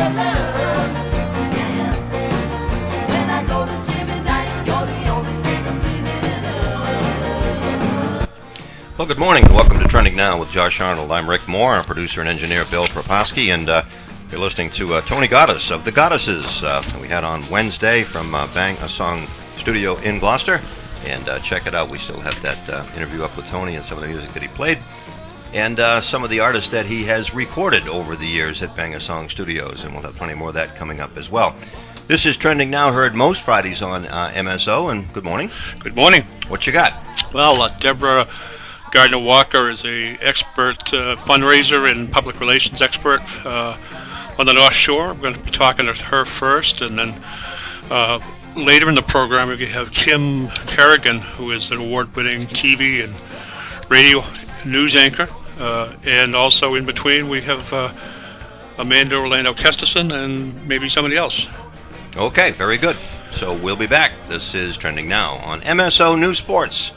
Well, good morning and welcome to Trending Now with Josh Arnold. I'm Rick Moore, our producer and engineer Bill Proposki, and you're listening to Tony Goddess of The Goddesses. We had on Wednesday from Bang a Song Studio in Gloucester, and check it out. We still have that interview up with Tony and some of the music that he played, and some of the artists that he has recorded over the years at Bang a Song Studios, and we'll have plenty more of that coming up as well. This is Trending Now, heard most Fridays on MSO, and good morning. Good morning. What you got? Well, Deborah Gardner-Walker is an expert fundraiser and public relations expert on the North Shore. I'm going to be talking to her first, and then later in the program we have Kim Kerrigan, who is an award-winning TV and radio news anchor. And also in between we have Amanda Orlando Kesterson and maybe somebody else. Okay, very good. So we'll be back. This is Trending Now on MSO News Sports.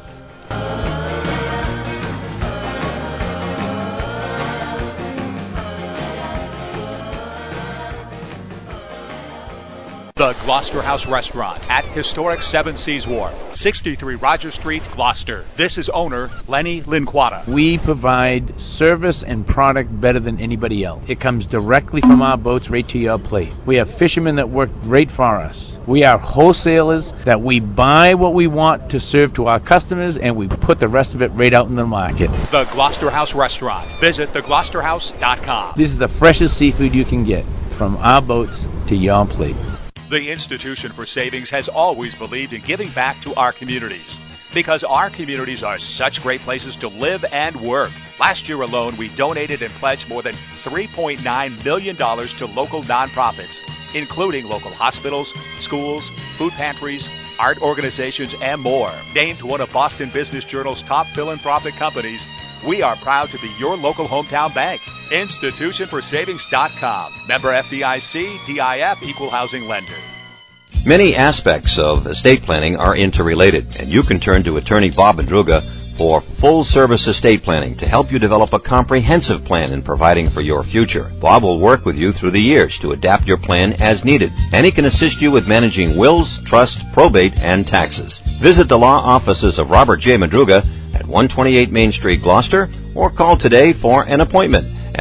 The Gloucester House Restaurant at historic Seven Seas Wharf, 63 Roger Street, Gloucester. This is owner Lenny Linquata. We provide service and product better than anybody else. It comes directly from our boats right to your plate. We have fishermen that work great for us. We are wholesalers that we buy what we want to serve to our customers, and we put the rest of it right out in the market. The Gloucester House Restaurant. Visit thegloucesterhouse.com. This is the freshest seafood you can get from our boats to your plate. The Institution for Savings has always believed in giving back to our communities because our communities are such great places to live and work. Last year alone, we donated and pledged more than $3.9 million to local nonprofits, including local hospitals, schools, food pantries, art organizations, and more. Named one of Boston Business Journal's top philanthropic companies, we are proud to be your local hometown bank. Institutionforsavings.com. Member FDIC, DIF, Equal Housing Lender. Many aspects of estate planning are interrelated, and you can turn to attorney Bob Madruga for full-service estate planning to help you develop a comprehensive plan in providing for your future. Bob will work with you through the years to adapt your plan as needed, and he can assist you with managing wills, trust, probate, and taxes. Visit the law offices of Robert J. Madruga at 128 Main Street, Gloucester, or call today for an appointment at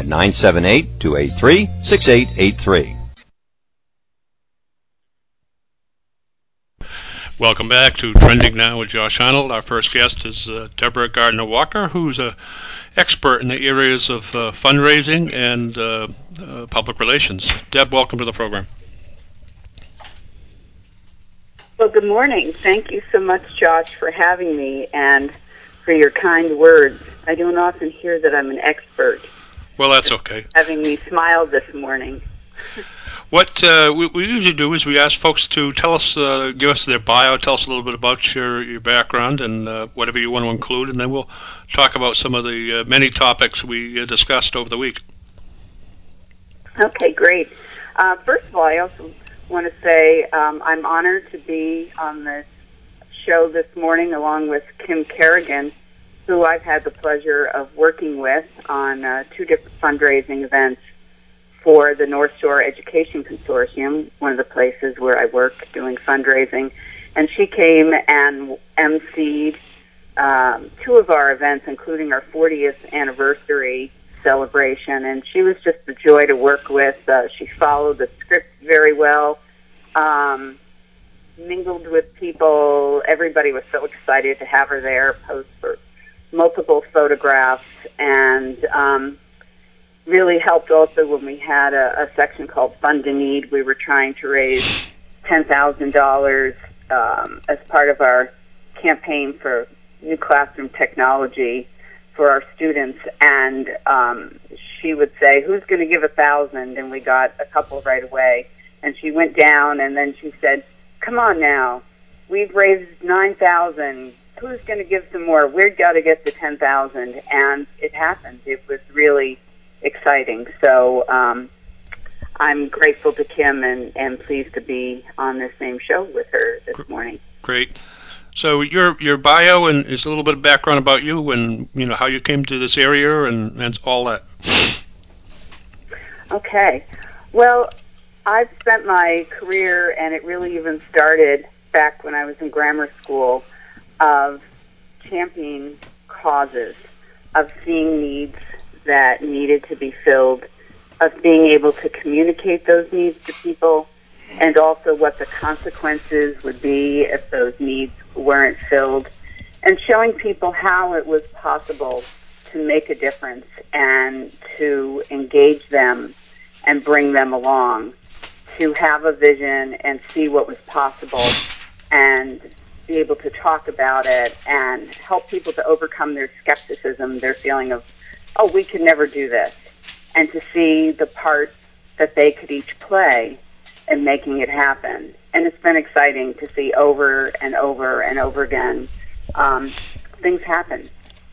978-283-6883. Welcome back to Trending Now with Josh Arnold. Our first guest is Deborah Gardner-Walker, who's an expert in the areas of fundraising and public relations. Deb, welcome to the program. Well, good morning. Thank you so much, Josh, for having me and for your kind words. I don't often hear that I'm an expert. Well, that's okay. Having me smile this morning. What we usually do is we ask folks to tell us, give us their bio, tell us a little bit about your background and whatever you want to include, and then we'll talk about some of the many topics we discussed over the week. Okay, great. First of all, I also want to say I'm honored to be on this show this morning along with Kim Kerrigan, who I've had the pleasure of working with on two different fundraising events for the North Shore Education Consortium, one of the places where I work doing fundraising. And she came and emceed two of our events, including our 40th anniversary celebration. And she was just a joy to work with. She followed the script very well, mingled with people. Everybody was so excited to have her there, posed for multiple photographs, and really helped also when we had a section called Fund a Need. We were trying to raise $10,000 as part of our campaign for new classroom technology for our students, and she would say, "Who's going to give 1,000?" And we got a couple right away. And she went down, and then she said, "Come on now, we've raised 9,000. Who's going to give some more? We've got to get to 10,000." And it happened. It was really exciting. So I'm grateful to Kim and pleased to be on this same show with her this morning. Great. So your bio and is a little bit of background about you and how you came to this area and all that. Okay. Well, I've spent my career, and it really even started back when I was in grammar school, of championing causes, of seeing needs that needed to be filled, of being able to communicate those needs to people, and also what the consequences would be if those needs weren't filled, and showing people how it was possible to make a difference and to engage them and bring them along, to have a vision and see what was possible and be able to talk about it and help people to overcome their skepticism, their feeling of, oh, we could never do this, and to see the part that they could each play in making it happen. And it's been exciting to see over and over and over again things happen.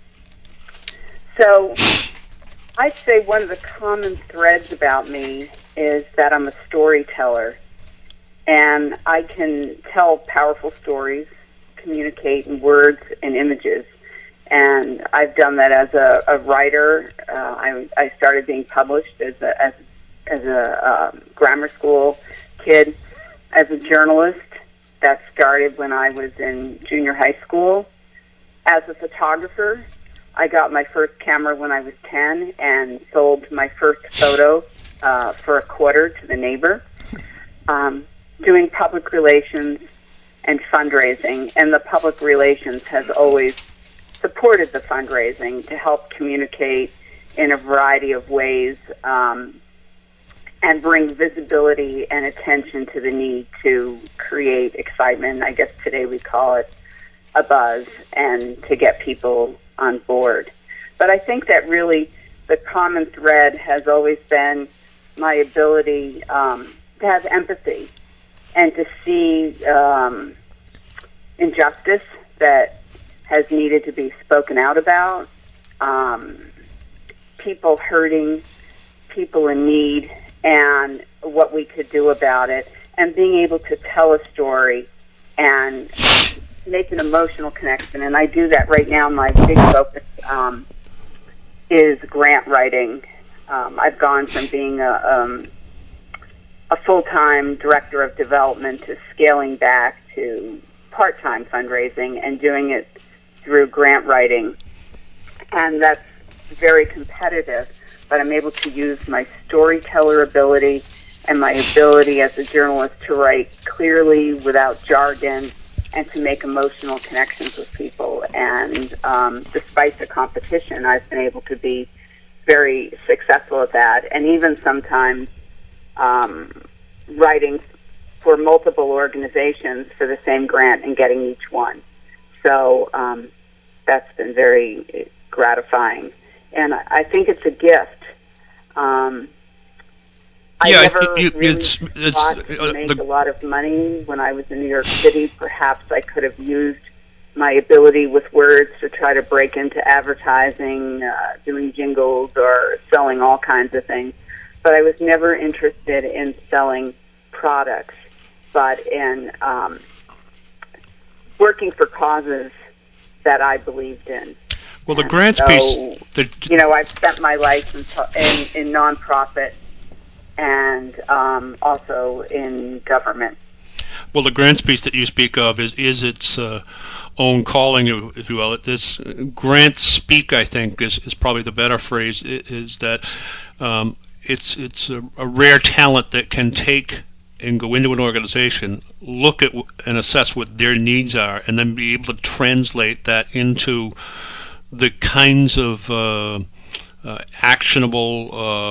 So I'd say one of the common threads about me is that I'm a storyteller, and I can tell powerful stories, communicate in words and images. And I've done that as a writer. I started being published as a grammar school kid, as a journalist. That started when I was in junior high school. As a photographer, I got my first camera when I was 10 and sold my first photo for $0.25 to the neighbor. Doing public relations and fundraising, and the public relations has always supported the fundraising to help communicate in a variety of ways and bring visibility and attention to the need to create excitement. I guess today we call it a buzz, and to get people on board. But I think that really the common thread has always been my ability to have empathy and to see injustice that has needed to be spoken out about, people hurting, people in need, and what we could do about it, and being able to tell a story and make an emotional connection. And I do that right now. My big focus is grant writing. I've gone from being a full-time director of development to scaling back to part-time fundraising and doing it through grant writing. And that's very competitive, but I'm able to use my storyteller ability and my ability as a journalist to write clearly without jargon and to make emotional connections with people. And despite the competition, I've been able to be very successful at that, and even sometimes writing for multiple organizations for the same grant and getting each one. So that's been very gratifying. And I think it's a gift. I never really thought to make a lot of money when I was in New York City. Perhaps I could have used my ability with words to try to break into advertising, doing jingles or selling all kinds of things. But I was never interested in selling products, but in working for causes that I believed in. Well, the grants piece... I've spent my life in nonprofit and also in government. Well, the grants piece that you speak of is its own calling, if you will. This grant speak, I think, is probably the better phrase. Is that it's a rare talent that can take and go into an organization, look at and assess what their needs are, and then be able to translate that into the kinds of actionable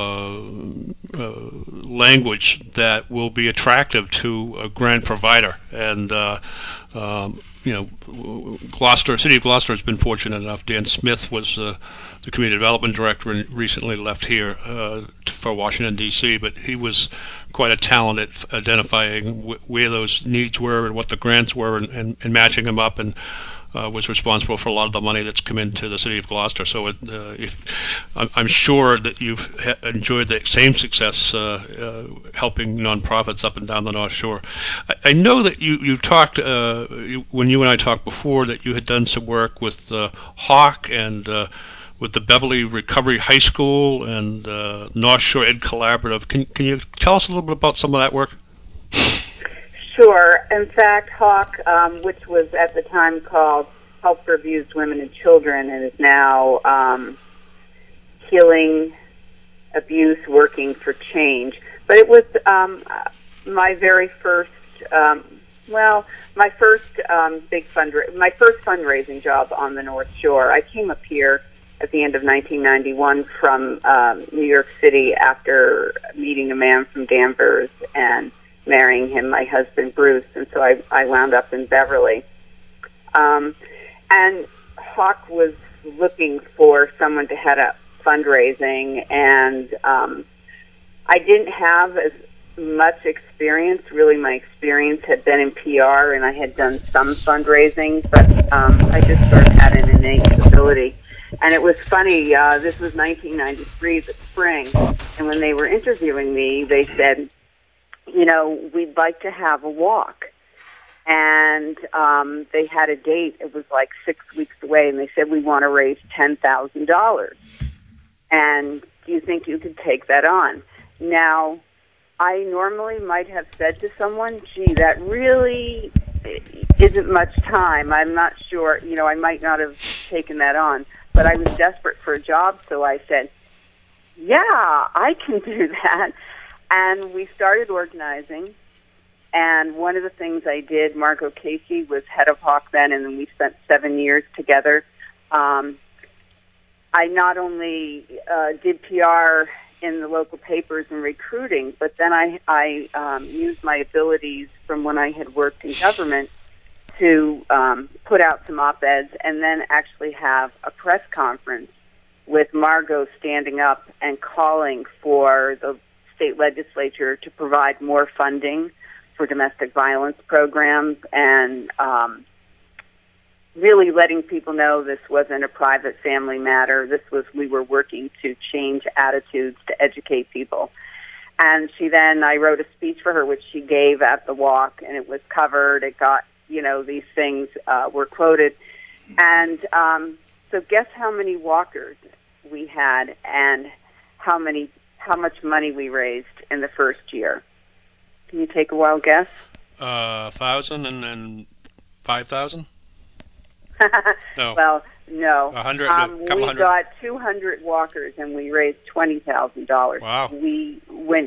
language that will be attractive to a grant provider. And Gloucester, City of Gloucester has been fortunate enough. Dan Smith was the community development director and recently left here for Washington, D.C., but he was quite a talent at identifying where those needs were and what the grants were and matching them up, and was responsible for a lot of the money that's come into the City of Gloucester. So I'm sure that you've enjoyed the same success helping nonprofits up and down the North Shore. I know that you talked, when you and I talked before, that you had done some work with Hawk and with the Beverly Recovery High School and North Shore Ed Collaborative. Can you tell us a little bit about some of that work? Sure. In fact, Hawk, which was at the time called Help for Abused Women and Children, and is now Healing Abuse, Working for Change. But it was my very first, my first my first fundraising job on the North Shore. I came up here at the end of 1991 from New York City after meeting a man from Danvers and marrying him, my husband Bruce, and so I wound up in Beverly. And Hawk was looking for someone to head up fundraising, and I didn't have as much experience. Really, my experience had been in PR, and I had done some fundraising, but I just sort of had an innate ability. And it was funny, this was 1993, the spring, and when they were interviewing me, they said, we'd like to have a walk. And they had a date. It was like 6 weeks away, and they said, we want to raise $10,000. And do you think you could take that on? Now, I normally might have said to someone, gee, that really isn't much time. I'm not sure. I might not have taken that on. But I was desperate for a job, so I said, yeah, I can do that. And we started organizing. And one of the things I did, Margot Casey was head of Hawk then, and then we spent 7 years together. I not only did PR in the local papers and recruiting, but then I used my abilities from when I had worked in government to put out some op-eds and then actually have a press conference with Margot standing up and calling for the state legislature to provide more funding for domestic violence programs and really letting people know this wasn't a private family matter. We were working to change attitudes, to educate people. And I wrote a speech for her, which she gave at the walk, and it was covered. It got, these things were quoted. And so guess how many walkers we had and how much money we raised in the first year. Can you take a wild guess? 1,000 and then 5,000? No. Well, no. 100. We got 200 walkers and we raised $20,000. Wow. We went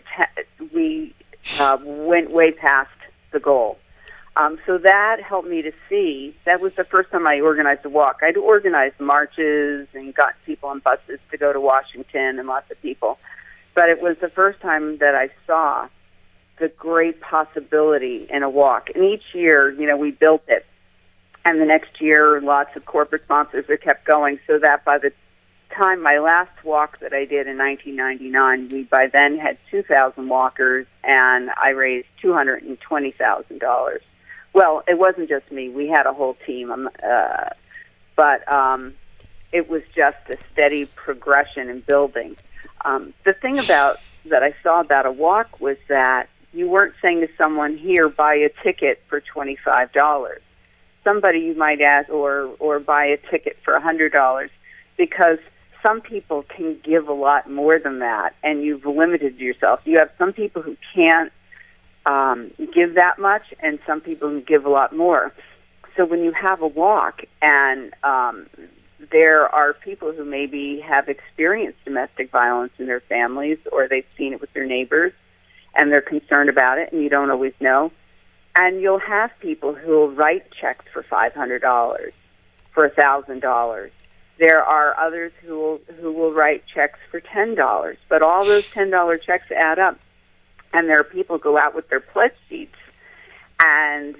way past the goal. So that helped me to see. That was the first time I organized a walk. I'd organized marches and got people on buses to go to Washington and lots of people. But it was the first time that I saw the great possibility in a walk. And each year, we built it. And the next year, lots of corporate sponsors that kept going, so that by the time my last walk that I did in 1999, we by then had 2,000 walkers, and I raised $220,000. Well, it wasn't just me. We had a whole team. But it was just a steady progression and building. The thing that I saw about a walk was that you weren't saying to someone, here, buy a ticket for $25. Somebody you might ask, or buy a ticket for $100, because some people can give a lot more than that, and you've limited yourself. You have some people who can't give that much, and some people who give a lot more. So when you have a walk, and there are people who maybe have experienced domestic violence in their families, or they've seen it with their neighbors, and they're concerned about it, and you don't always know. And you'll have people who will write checks for $500, for $1,000. There are others who will write checks for $10. But all those $10 checks add up. And there are people who go out with their pledge sheets and,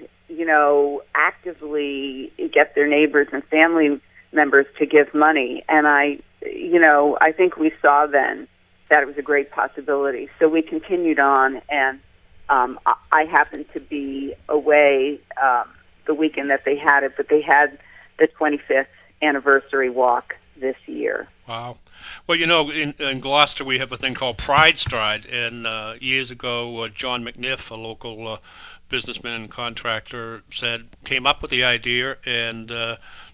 actively get their neighbors and family members to give money. And I think we saw then that it was a great possibility. So we continued on, and I happened to be away the weekend that they had it, but they had the 25th anniversary walk this year. Wow. Well, in Gloucester we have a thing called Pride Stride, and years ago John McNiff, a local businessman and contractor, came up with the idea, and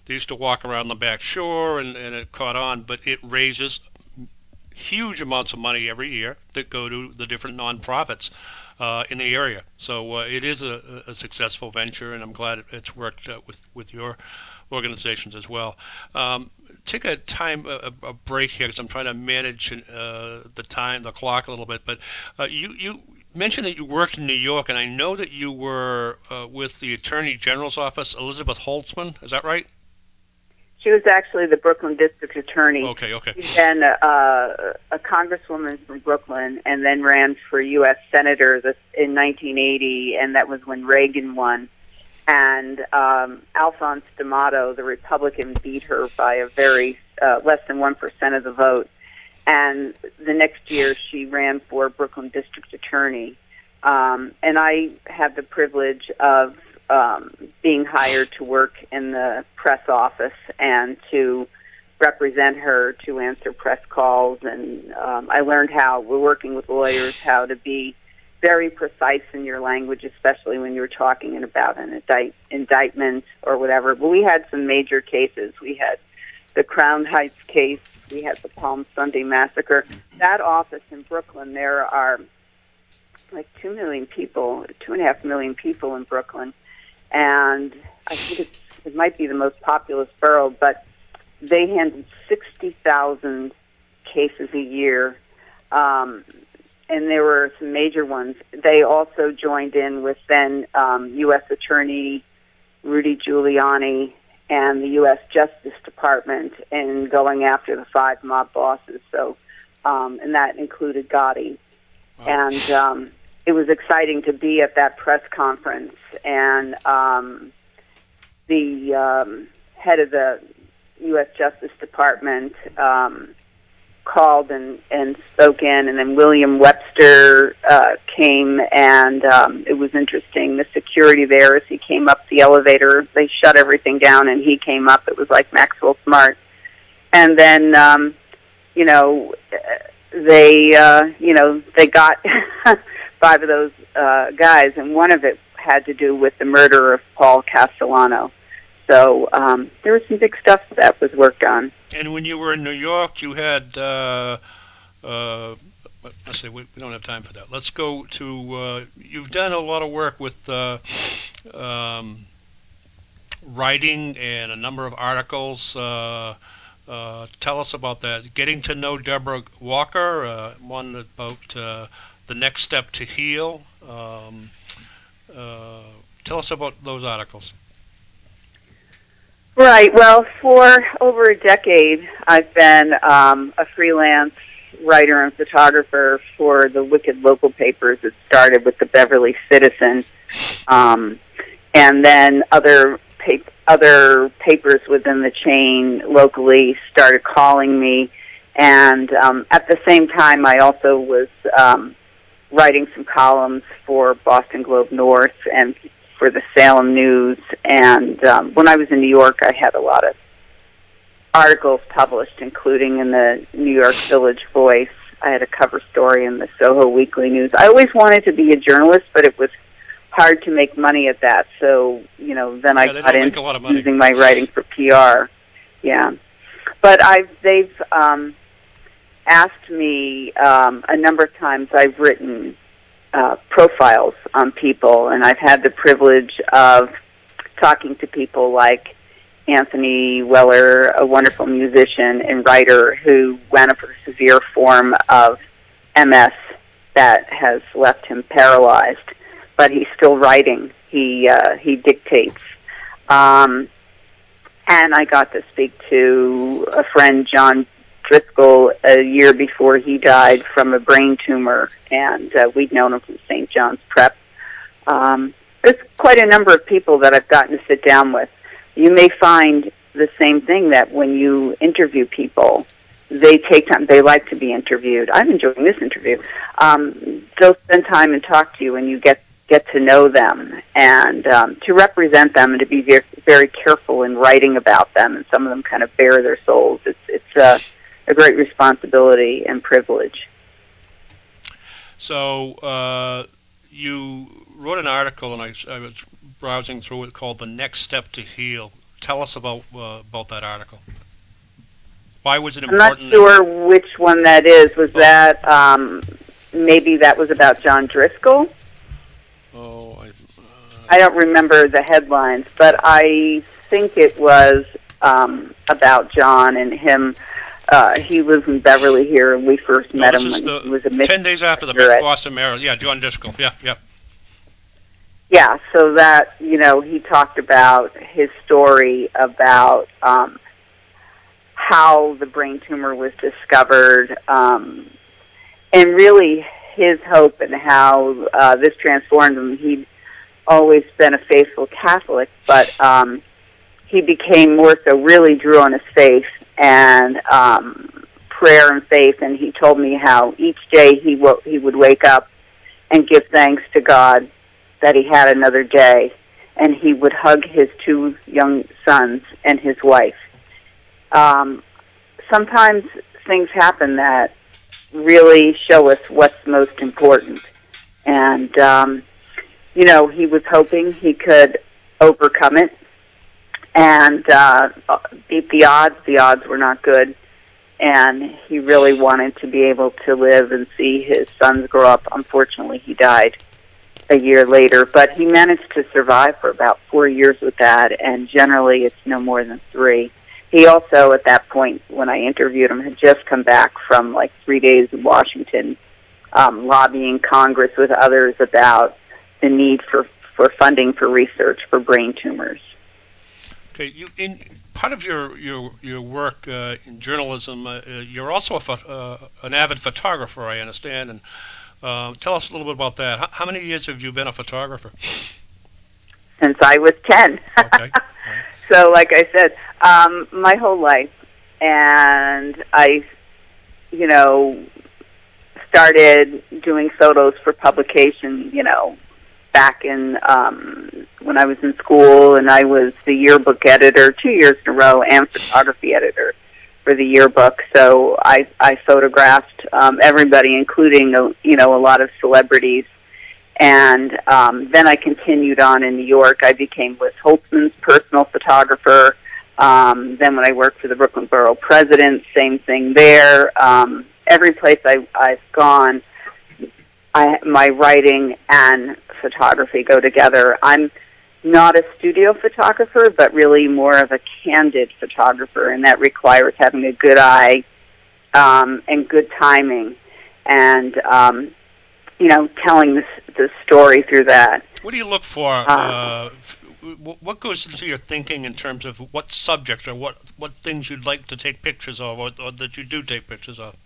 they used to walk around the back shore, and it caught on, but it raises huge amounts of money every year that go to the different nonprofits in the area. So it is a successful venture, and I'm glad it's worked with your organizations as well. Take a break here because I'm trying to manage the clock a little bit. But you mentioned that you worked in New York, and I know that you were with the Attorney General's office, Elizabeth Holtzman. Is that right? She was actually the Brooklyn District Attorney. Okay. She's been a congresswoman from Brooklyn and then ran for U.S. Senator in 1980, and that was when Reagan won. And Alphonse D'Amato, the Republican, beat her by a very less than 1% of the vote. And the next year she ran for Brooklyn District Attorney. And I had the privilege of being hired to work in the press office and to represent her, to answer press calls, and I learned how, we're working with lawyers, how to be very precise in your language, especially when you're talking about an indictment or whatever. But we had some major cases. We had the Crown Heights case. We had the Palm Sunday massacre. That office in Brooklyn, there are like 2 million people, 2.5 million people in Brooklyn. And I think it might be the most populous borough, but they handled 60,000 cases a year, and there were some major ones. They also joined in with then U.S. Attorney Rudy Giuliani and the U.S. Justice Department in going after the 5 mob bosses. So, and that included Gotti. Wow. And it was exciting to be at that press conference, and the head of the U.S. Justice Department called and spoke in, and then William Webster came, and it was interesting. The security there, as he came up the elevator, they shut everything down, and he came up. It was like Maxwell Smart. And then, they got 5 of those guys, and one of it had to do with the murder of Paul Castellano. So there was some big stuff that was worked on. And when you were in New York, you had, let's say we don't have time for that. Let's go to, you've done a lot of work with writing and a number of articles. Tell us about that. Getting to know Deborah Walker, one about the next step to heal. Tell us about those articles. Right. Well, for over a decade, I've been a freelance writer and photographer for the Wicked local papers. It started with the Beverly Citizen, and then other papers within the chain locally started calling me. And at the same time, I also was writing some columns for Boston Globe North and for the Salem News. And when I was in New York, I had a lot of articles published, including in the New York Village Voice. I had a cover story in the Soho Weekly News. I always wanted to be a journalist, but it was hard to make money at that. So, then I got into using my writing for PR. Yeah. But they've asked me a number of times. I've written profiles on people, and I've had the privilege of talking to people like Anthony Weller, a wonderful musician and writer who went up with a severe form of MS that has left him paralyzed, but he's still writing. He dictates. And I got to speak to a friend, John Driscoll, a year before he died from a brain tumor, and we'd known him from St. John's Prep. There's quite a number of people that I've gotten to sit down with. You may find the same thing, that when you interview people, they take time. They like to be interviewed. I'm enjoying this interview. They'll spend time and talk to you, and you get to know them, and to represent them, and to be very, very careful in writing about them. And some of them kind of bare their souls. It's a great responsibility and privilege. So you wrote an article, and I was browsing through it, called "The Next Step to Heal." tell us about that article? Why was it I'm not important? sure which one that is. Was that maybe that was about John Driscoll? Oh, I don't remember the headlines, but I think it was about John and him. He lives in Beverly here, and we first met him when he was a 10 days after the Boston Mayor. Yeah, John Driscoll. Yeah. Yeah, so that, he talked about his story about how the brain tumor was discovered, and really his hope and how this transformed him. He'd always been a faithful Catholic, but he became more so really drew on his faith and prayer and faith, and he told me how each day he would wake up and give thanks to God that he had another day, and he would hug his 2 young sons and his wife. Sometimes things happen that really show us what's most important. And, he was hoping he could overcome it and beat the odds. The odds were not good. And he really wanted to be able to live and see his sons grow up. Unfortunately, he died a year later, but he managed to survive for about 4 years with that, and generally it's no more than 3. He also, at that point, when I interviewed him, had just come back from like 3 days in Washington, lobbying Congress with others about the need for funding for research for brain tumors. Okay, in part of your work in journalism, you're also an avid photographer, I understand, and tell us a little bit about that. How many years have you been a photographer? Since I was 10. Okay. Right. So, like I said, my whole life, and I, started doing photos for publication, back in when I was in school, and I was the yearbook editor 2 years in a row and photography editor for the yearbook. So I photographed everybody, including a lot of celebrities. And then I continued on in New York. I became Liz Holtzman's personal photographer. Then when I worked for the Brooklyn Borough President, same thing there. Every place I've gone, my writing and photography go together. I'm not a studio photographer, but really more of a candid photographer, and that requires having a good eye and good timing, and telling the story through that. What do you look for? What goes into your thinking in terms of what subject or what things you'd like to take pictures of, or that you do take pictures of?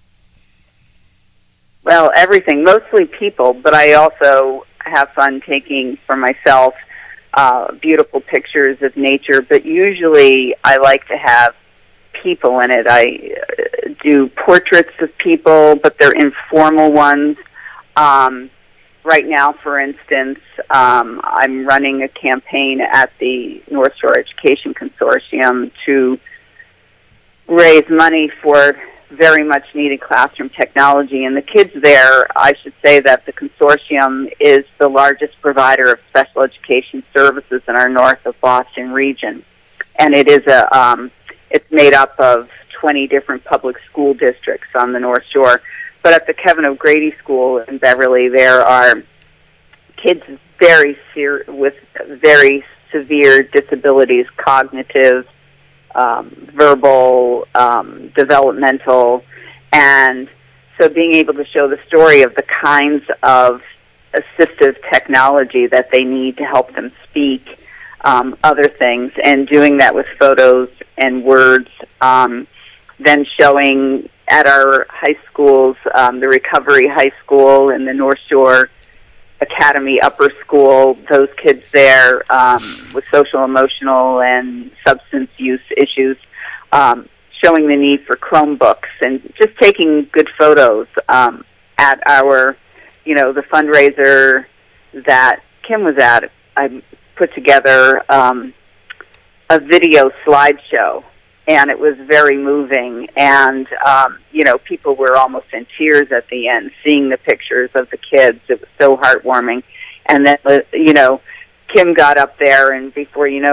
Well, everything, mostly people, but I also have fun taking for myself beautiful pictures of nature, but usually I like to have people in it. I do portraits of people, but they're informal ones. Right now, for instance, I'm running a campaign at the North Shore Education Consortium to raise money for very much needed classroom technology. And the kids there, I should say that the consortium is the largest provider of special education services in our north of Boston region. And it is it's made up of 20 different public school districts on the North Shore. But at the Kevin O'Grady School in Beverly, there are kids with very severe disabilities, cognitive, verbal, developmental, and so being able to show the story of the kinds of assistive technology that they need to help them speak, other things, and doing that with photos and words, then showing at our high schools, the Recovery High School and the North Shore Academy Upper School, those kids there with social, emotional, and substance use issues, showing the need for Chromebooks and just taking good photos at our, the fundraiser that Kim was at. I put together a video slideshow, and it was very moving, and people were almost in tears at the end seeing the pictures of the kids. It was so heartwarming. And then Kim got up there, and before you know it,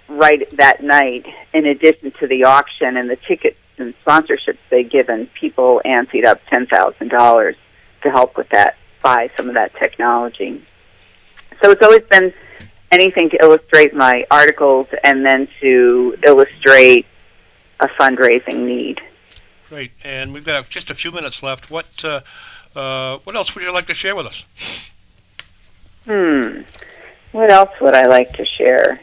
right that night, in addition to the auction and the tickets and sponsorships they'd given, people antsied up $10,000 to help with that, buy some of that technology. So it's always been anything to illustrate my articles and then to illustrate a fundraising need. Great, and we've got just a few minutes left. What else would you like to share with us? What else would I like to share?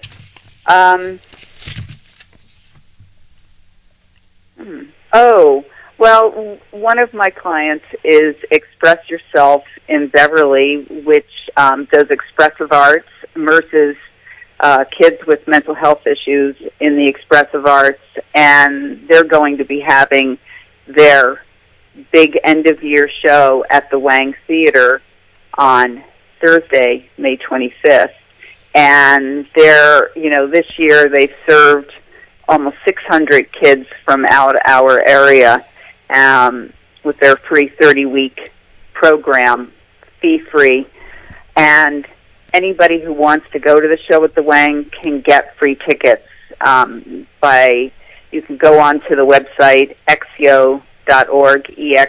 Oh, well, one of my clients is Express Yourself in Beverly, which does expressive arts, immerses kids with mental health issues in the expressive arts, and they're going to be having their big end-of-year show at the Wang Theater on Thursday, May 25th. And this year they've served almost 600 kids from out our area with their free 30-week program, fee-free. And anybody who wants to go to the show at the Wang can get free tickets you can go onto the website exyo.org,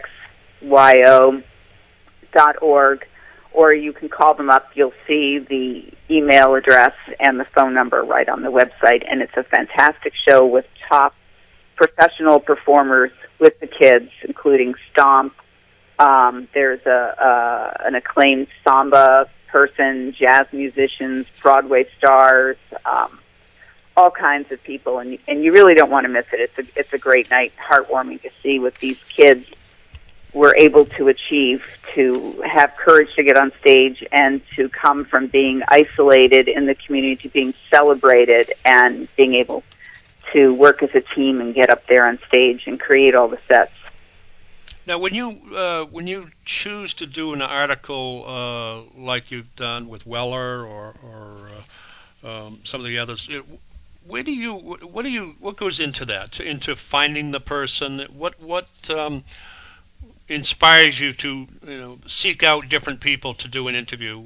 exyo.org, or you can call them up. You'll see the email address and the phone number right on the website, and it's a fantastic show with top professional performers with the kids, including Stomp. There's an acclaimed samba person, jazz musicians, Broadway stars, all kinds of people, and you really don't want to miss it. It's a great night, heartwarming to see what these kids were able to achieve, to have courage to get on stage and to come from being isolated in the community to being celebrated and being able to work as a team and get up there on stage and create all the sets. Now, when you choose to do an article like you've done with Weller or some of the others, what goes into that? Into finding the person? What inspires you to seek out different people to do an interview?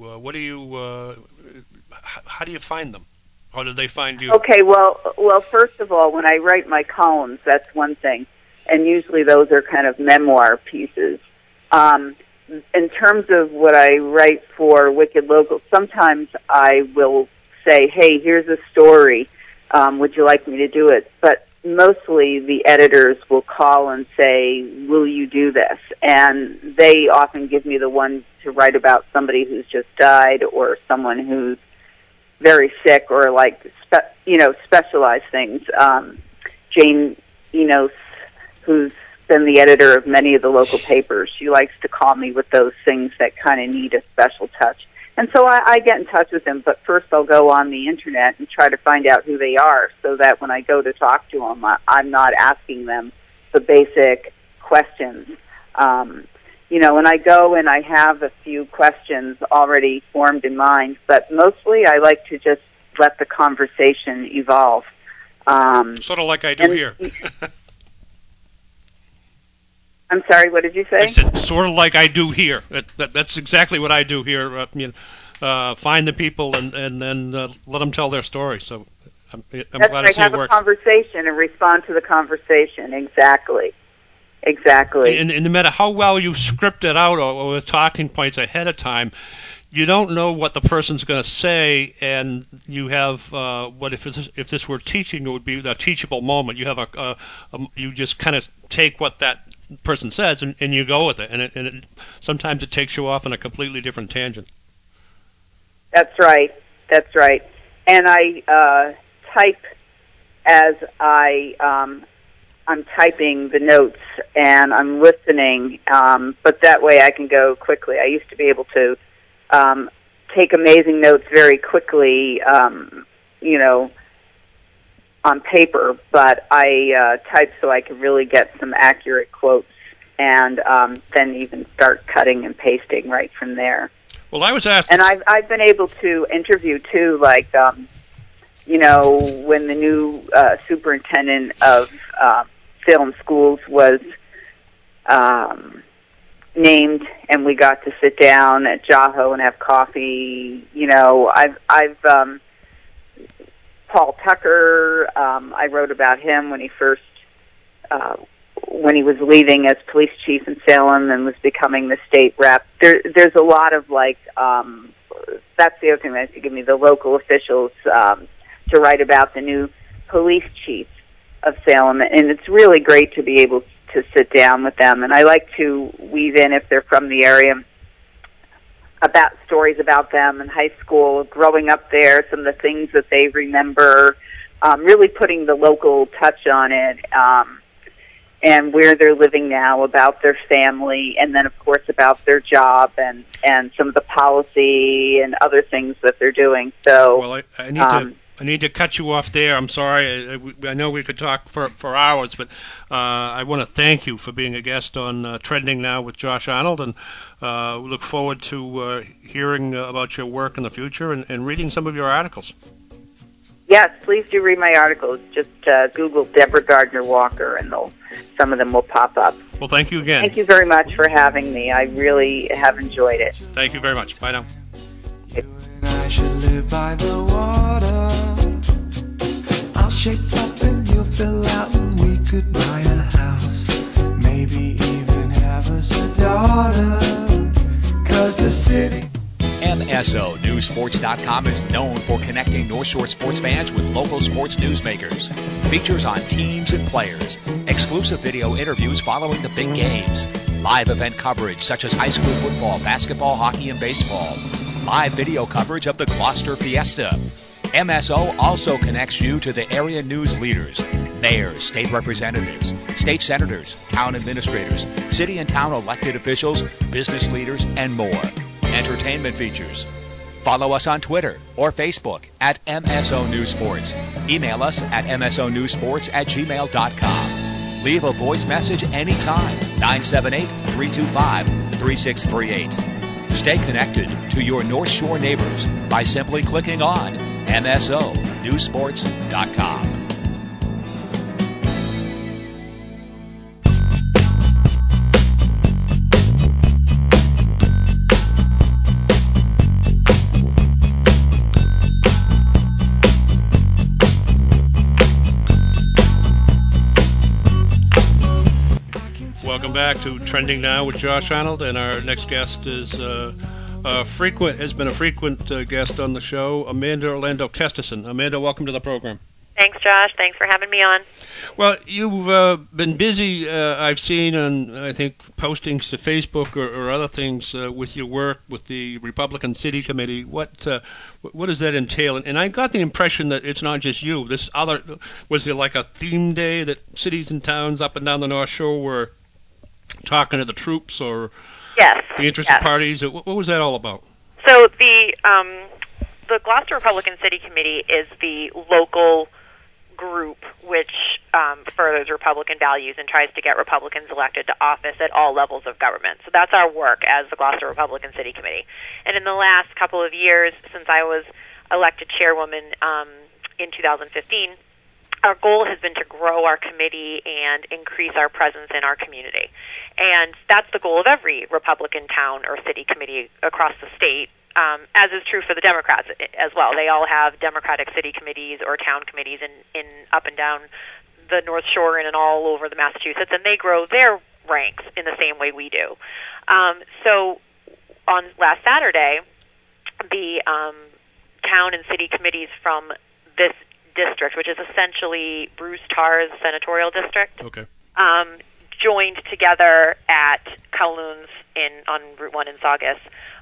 How do you find them? How do they find you? Okay, well, first of all, when I write my columns, that's one thing, and usually those are kind of memoir pieces. In terms of what I write for Wicked Local, sometimes I will say, hey, here's a story. Would you like me to do it? But mostly the editors will call and say, will you do this? And they often give me the one to write about somebody who's just died or someone who's very sick or specialized things. Jane Enos, who's been the editor of many of the local papers, she likes to call me with those things that kind of need a special touch. And so I get in touch with them, but first I'll go on the Internet and try to find out who they are so that when I go to talk to them, I'm not asking them the basic questions. And I go and I have a few questions already formed in mind, but mostly I like to just let the conversation evolve. Sort of like I do here. I'm sorry, what did you say? I said, sort of like I do here. That's exactly what I do here. Find the people and then let them tell their story. So I'm glad to see it works. Have a conversation and respond to the conversation. Exactly. And no matter how well you script it out or with talking points ahead of time, you don't know what the person's going to say, and you have if this were teaching, it would be a teachable moment. You have you just kind of take what that person says and you go with it, and sometimes it takes you off on a completely different tangent. That's right. And I type as I'm typing the notes and I'm listening, but that way I can go quickly. I used to be able to take amazing notes very quickly, on paper, but I type so I can really get some accurate quotes and then even start cutting and pasting right from there. Well, I was asked... And I've been able to interview, too, like, when the new superintendent of Salem Schools was named and we got to sit down at Jaho and have coffee. I've Paul Tucker, I wrote about him when he first, when he was leaving as police chief in Salem and was becoming the state rep. There's a lot of that's the other thing that give me the local officials to write about the new police chief of Salem, and it's really great to be able to sit down with them. And I like to weave in, if they're from the area, about stories about them in high school, growing up there, some of the things that they remember, really putting the local touch on it, and where they're living now, about their family, and then, of course, about their job and some of the policy and other things that they're doing. So, well, I need to cut you off there. I'm sorry. I know we could talk for hours, but I want to thank you for being a guest on Trending Now with Josh Arnold, and we look forward to hearing about your work in the future and reading some of your articles. Yes, please do read my articles. Just Google Deborah Gardner Walker, and some of them will pop up. Well, thank you again. Thank you very much for having me. I really have enjoyed it. Thank you very much. Bye now. I should live by the water. I'll shape up and you'll fill out and we could buy a house. Maybe even have us a daughter. 'Cause the city... MSONewsports.com is known for connecting North Shore sports fans with local sports newsmakers. Features on teams and players. Exclusive video interviews following the big games. Live event coverage such as high school football, basketball, hockey, and baseball. Live video coverage of the Gloucester Fiesta. MSO also connects you to the area news leaders, mayors, state representatives, state senators, town administrators, city and town elected officials, business leaders, and more. Entertainment features. Follow us on Twitter or Facebook at MSO News Sports. Email us at msonewsports@gmail.com. Leave a voice message anytime, 978-325-3638. Stay connected to your North Shore neighbors by simply clicking on MSONewsports.com. Welcome back to Trending Now with Josh Arnold, and our next guest is has been a frequent guest on the show, Amanda Orlando Kesterson. Amanda, welcome to the program. Thanks, Josh. Thanks for having me on. Well, you've been busy, I've seen, on, I think, postings to Facebook or other things with your work with the Republican City Committee. What does that entail? And I got the impression that it's not just you. Was there like a theme day that cities and towns up and down the North Shore were talking to the troops or yes, the interested parties? What was that all about? So the Gloucester Republican City Committee is the local group which furthers Republican values and tries to get Republicans elected to office at all levels of government. So that's our work as the Gloucester Republican City Committee. And in the last couple of years, since I was elected chairwoman in 2015, our goal has been to grow our committee and increase our presence in our community. And that's the goal of every Republican town or city committee across the state, as is true for the Democrats as well. They all have Democratic city committees or town committees in up and down the North Shore and all over the Massachusetts, and they grow their ranks in the same way we do. So on last Saturday, the town and city committees from this district, which is essentially Bruce Tarr's senatorial district, okay, joined together at Kowloon's on Route 1 in Saugus,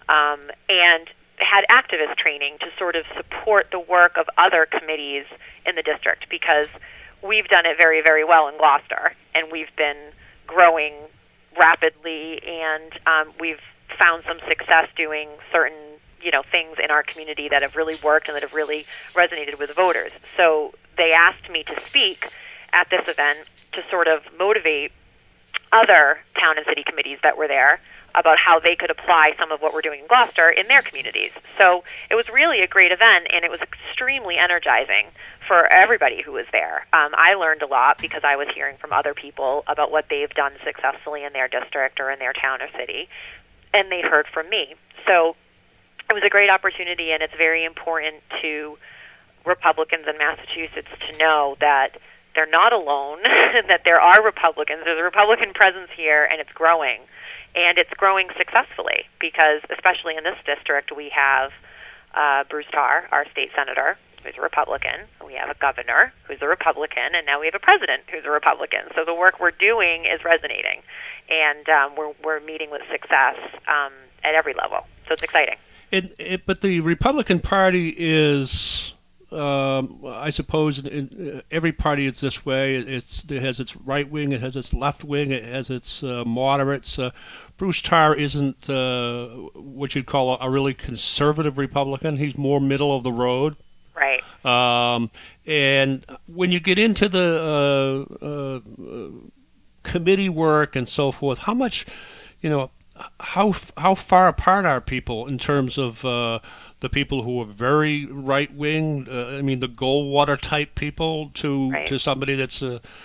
and had activist training to sort of support the work of other committees in the district, because we've done it very, very well in Gloucester, and we've been growing rapidly, and we've found some success doing certain things in our community that have really worked and that have really resonated with voters. So they asked me to speak at this event to sort of motivate other town and city committees that were there about how they could apply some of what we're doing in Gloucester in their communities. So it was really a great event, and it was extremely energizing for everybody who was there. I learned a lot because I was hearing from other people about what they've done successfully in their district or in their town or city, and they heard from me. So it was a great opportunity, and it's very important to Republicans in Massachusetts to know that they're not alone, that there are Republicans. There's a Republican presence here, and it's growing. And it's growing successfully because, especially in this district, we have Bruce Tarr, our state senator, who's a Republican. We have a governor who's a Republican, and now we have a president who's a Republican. So the work we're doing is resonating, and we're meeting with success at every level. So it's exciting. But the Republican Party is, I suppose, every party is this way. It has its right wing, it has its left wing, it has its moderates. Bruce Tarr isn't what you'd call a really conservative Republican. He's more middle of the road. Right. And when you get into the committee work and so forth, how much, how far apart are people in terms of the people who are very right wing? The Goldwater type people to somebody that's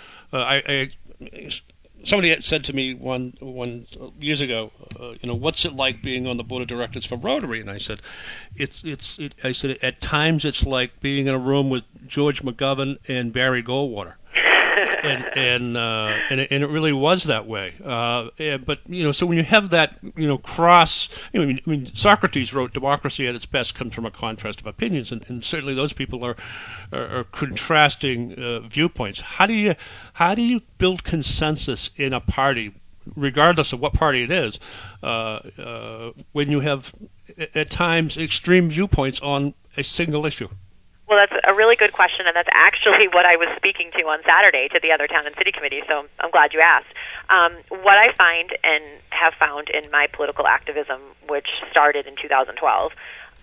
somebody had said to me one years ago, what's it like being on the board of directors for Rotary? And I said, I said at times it's like being in a room with George McGovern and Barry Goldwater. And it really was that way. But so when you have that cross, Socrates wrote democracy at its best comes from a contrast of opinions, and certainly those people are contrasting viewpoints. How do you build consensus in a party, regardless of what party it is, when you have at times extreme viewpoints on a single issue? Well, that's a really good question, and that's actually what I was speaking to on Saturday to the other town and city committee, so I'm glad you asked. What I find and have found in my political activism, which started in 2012,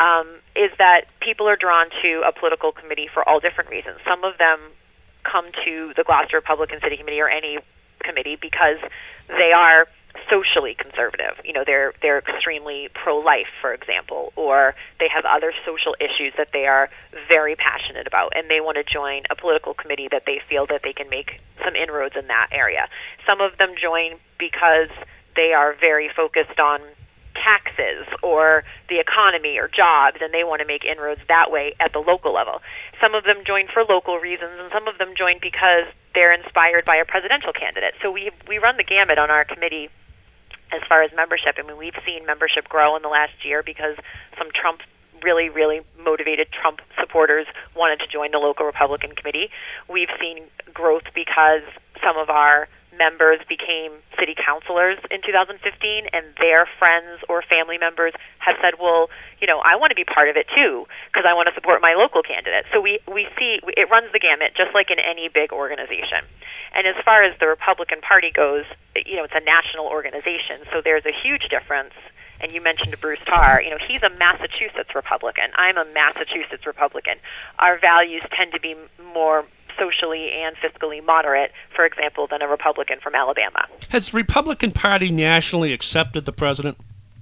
is that people are drawn to a political committee for all different reasons. Some of them come to the Gloucester Republican City Committee or any committee because they are socially conservative. They're extremely pro-life, for example, or they have other social issues that they are very passionate about, and they want to join a political committee that they feel that they can make some inroads in that area. Some of them join because they are very focused on taxes or the economy or jobs, and they want to make inroads that way at the local level. Some of them join for local reasons, and some of them join because they're inspired by a presidential candidate. So we run the gamut on our committee as far as membership. We've seen membership grow in the last year because some really, really motivated Trump supporters wanted to join the local Republican committee. We've seen growth because some of our members became city councilors in 2015, and their friends or family members have said, well, I want to be part of it too because I want to support my local candidate. So we see it runs the gamut just like in any big organization. And as far as the Republican Party goes, it's a national organization, so there's a huge difference. And you mentioned Bruce Tarr. He's a Massachusetts Republican. I'm a Massachusetts Republican. Our values tend to be more socially and fiscally moderate, for example, than a Republican from Alabama. Has the Republican Party nationally accepted the president?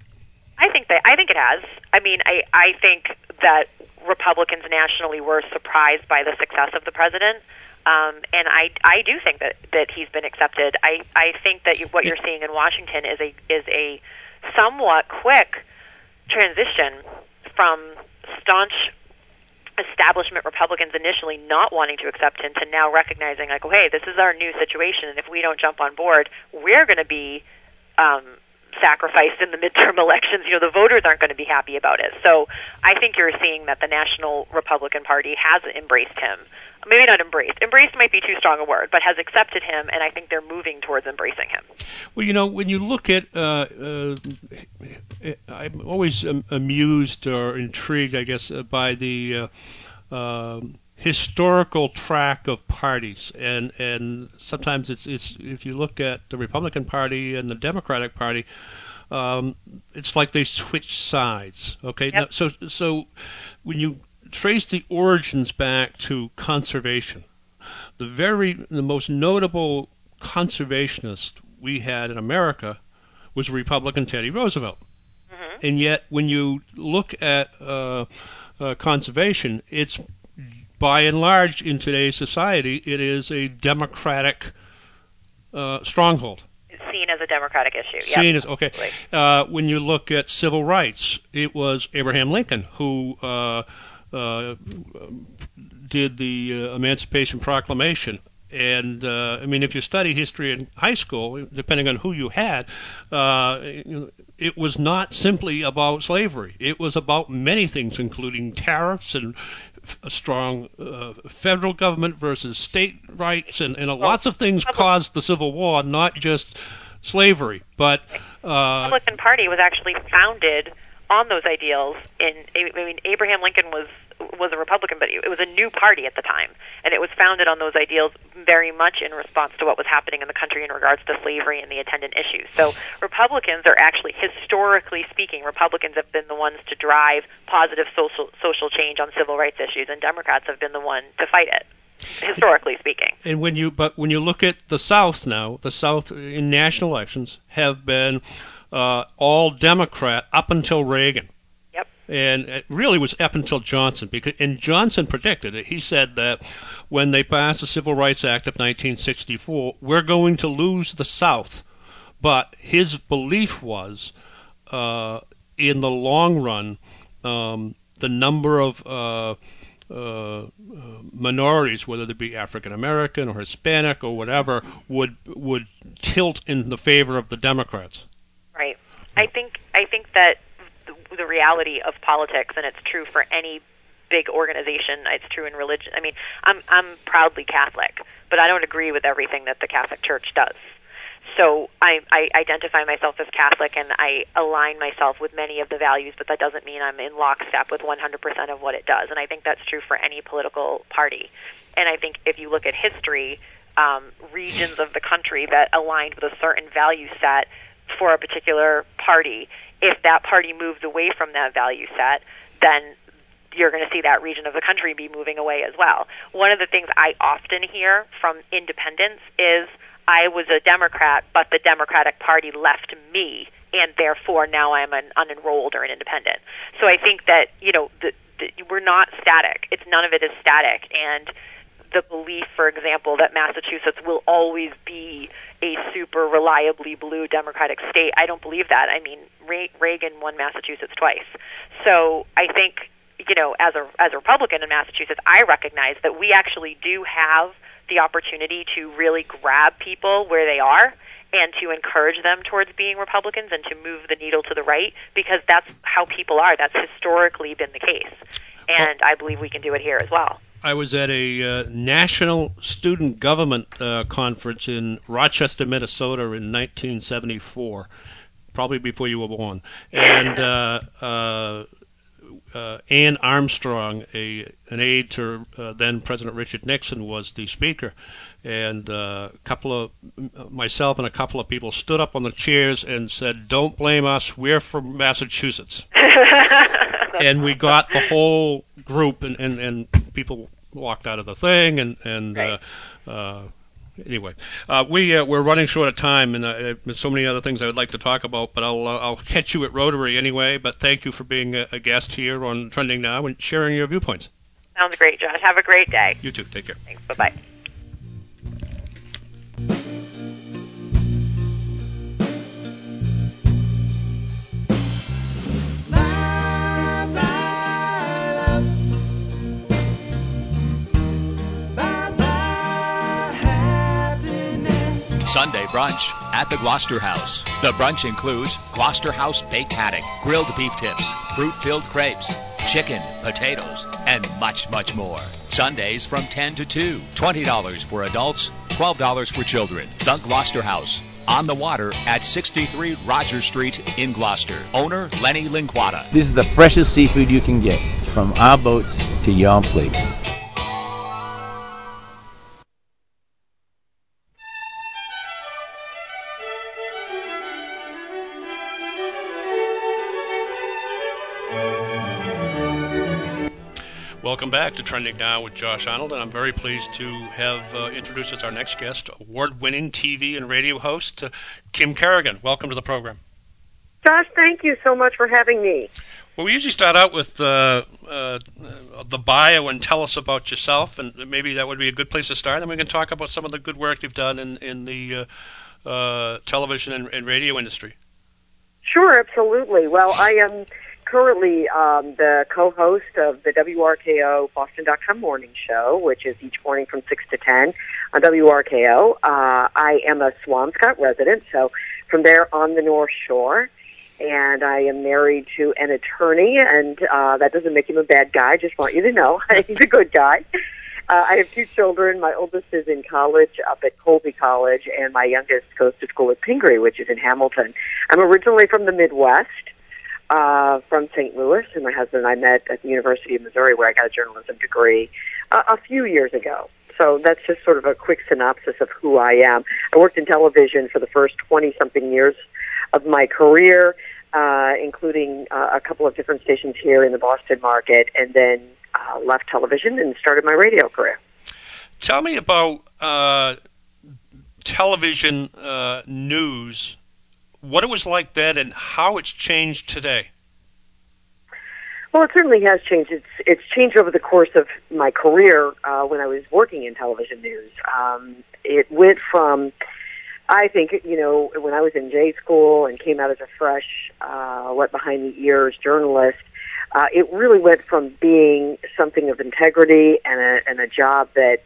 I think it has. I think that Republicans nationally were surprised by the success of the president. And I do think that he's been accepted. I think that what you're seeing in Washington is a somewhat quick transition from staunch establishment Republicans initially not wanting to accept him to now recognizing, like, oh, hey, this is our new situation, and if we don't jump on board, we're going to be sacrificed in the midterm elections. The voters aren't going to be happy about it. So I think you're seeing that the National Republican Party has embraced him. Maybe not embraced. Embraced might be too strong a word, but has accepted him, and I think they're moving towards embracing him. Well, when you look at, I'm always amused or intrigued, I guess, by the historical track of parties, and sometimes it's if you look at the Republican Party and the Democratic Party, it's like they switch sides. Okay, yep. Now, so when you trace the origins back to conservation, the most notable conservationist we had in America was Republican Teddy Roosevelt. Mm-hmm. And yet, when you look at conservation, it's by and large in today's society, it is a Democratic stronghold. It's seen as a Democratic issue. Seen as, okay. When you look at civil rights, it was Abraham Lincoln who did the Emancipation Proclamation. And I mean, if you study history in high school, depending on who you had, it was not simply about slavery. It was about many things, including tariffs and a strong federal government versus state rights, and lots of things caused the Civil War, not just slavery. But the Republican Party was actually founded on those ideals. Abraham Lincoln was a Republican, but it was a new party at the time, and it was founded on those ideals very much in response to what was happening in the country in regards to slavery and the attendant issues. So Republicans are actually, historically speaking, Republicans have been the ones to drive positive social change on civil rights issues, and Democrats have been the one to fight it, historically speaking. And when you look at the South now, the South in national elections have been all Democrat up until Reagan. And it really was up until Johnson, and Johnson predicted it. He said that when they passed the Civil Rights Act of 1964, we're going to lose the South. But his belief was, in the long run, the number of minorities, whether they be African American or Hispanic or whatever, would tilt in the favor of the Democrats. Right. I think that the reality of politics, and it's true for any big organization, it's true in religion. I mean, I'm proudly Catholic, but I don't agree with everything that the Catholic Church does. So I identify myself as Catholic, and I align myself with many of the values, but that doesn't mean I'm in lockstep with 100% of what it does. And I think that's true for any political party. And I think if you look at history, regions of the country that aligned with a certain value set for a particular party, if that party moves away from that value set, then you're going to see that region of the country be moving away as well. One of the things I often hear from independents is, I was a Democrat, but the Democratic Party left me, and therefore now I'm an unenrolled or an independent. So I think that, we're not static. None of it is static. And the belief, for example, that Massachusetts will always be a super reliably blue Democratic state, I don't believe that. I mean, Reagan won Massachusetts twice. So I think, as a Republican in Massachusetts, I recognize that we actually do have the opportunity to really grab people where they are and to encourage them towards being Republicans and to move the needle to the right, because that's how people are. That's historically been the case. And I believe we can do it here as well. I was at a national student government conference in Rochester, Minnesota in 1974, probably before you were born. And Ann Armstrong, an aide to then President Richard Nixon, was the speaker. And myself and a couple of people stood up on the chairs and said, "Don't blame us, we're from Massachusetts." And we got the whole group, and people walked out of the thing, and right. Anyway, we're running short of time, and there's so many other things I would like to talk about, but I'll catch you at Rotary anyway. But thank you for being a guest here on Trending Now and sharing your viewpoints. Sounds great, Josh. Have a great day. You too. Take care. Thanks. Bye-bye. Sunday brunch at the Gloucester House. The brunch includes Gloucester House baked haddock, grilled beef tips, fruit-filled crepes, chicken, potatoes, and much, much more. Sundays from 10 to 2. $20 for adults, $12 for children. The Gloucester House. On the water at 63 Rogers Street in Gloucester. Owner Lenny Linquata. This is the freshest seafood you can get, from our boats to your plate. Welcome back to Trending Now with Josh Arnold, and I'm very pleased to have introduced as our next guest, award-winning TV and radio host, Kim Kerrigan. Welcome to the program. Josh, thank you so much for having me. Well, we usually start out with the bio and tell us about yourself, and maybe that would be a good place to start. Then we can talk about some of the good work you've done in the television and radio industry. Sure, absolutely. Well, I am currently the co-host of the WRKO Boston.com morning show, which is each morning from 6 to 10 on WRKO. I am a Swampscott resident, so from there on the North Shore. And I am married to an attorney, and that doesn't make him a bad guy. I just want you to know he's a good guy. I have 2 children. My oldest is in college up at Colby College, and my youngest goes to school at Pingree, which is in Hamilton. I'm originally from the Midwest, from St. Louis, and my husband and I met at the University of Missouri, where I got a journalism degree a few years ago. So that's just sort of a quick synopsis of who I am. I worked in television for the first 20-something years of my career, including a couple of different stations here in the Boston market, and then left television and started my radio career. Tell me about television news, what it was like then and how it's changed today. Well, it certainly has changed. It's changed over the course of my career when I was working in television news. It went from, I think, when I was in J school and came out as a fresh, wet behind the ears journalist, it really went from being something of integrity and a job that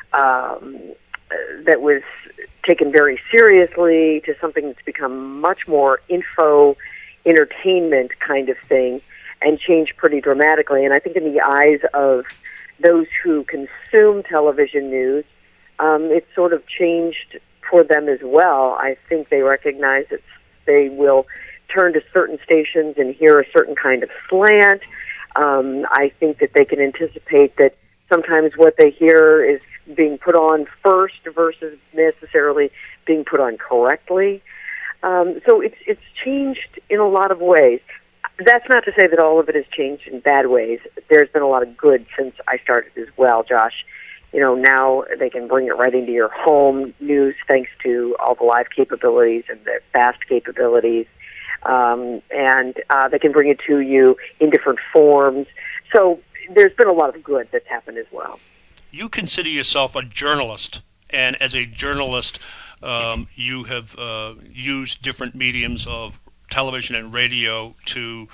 was taken very seriously to something that's become much more entertainment kind of thing, and changed pretty dramatically. And I think in the eyes of those who consume television news, it's sort of changed for them as well. I think they recognize that they will turn to certain stations and hear a certain kind of slant. I think that they can anticipate that sometimes what they hear is being put on first versus necessarily being put on correctly. So it's changed in a lot of ways. That's not to say that all of it has changed in bad ways. There's been a lot of good since I started as well, Josh. Now they can bring it right into your home news thanks to all the live capabilities and the fast capabilities. And they can bring it to you in different forms. So there's been a lot of good that's happened as well. You consider yourself a journalist, and as a journalist, you have used different mediums of television and radio to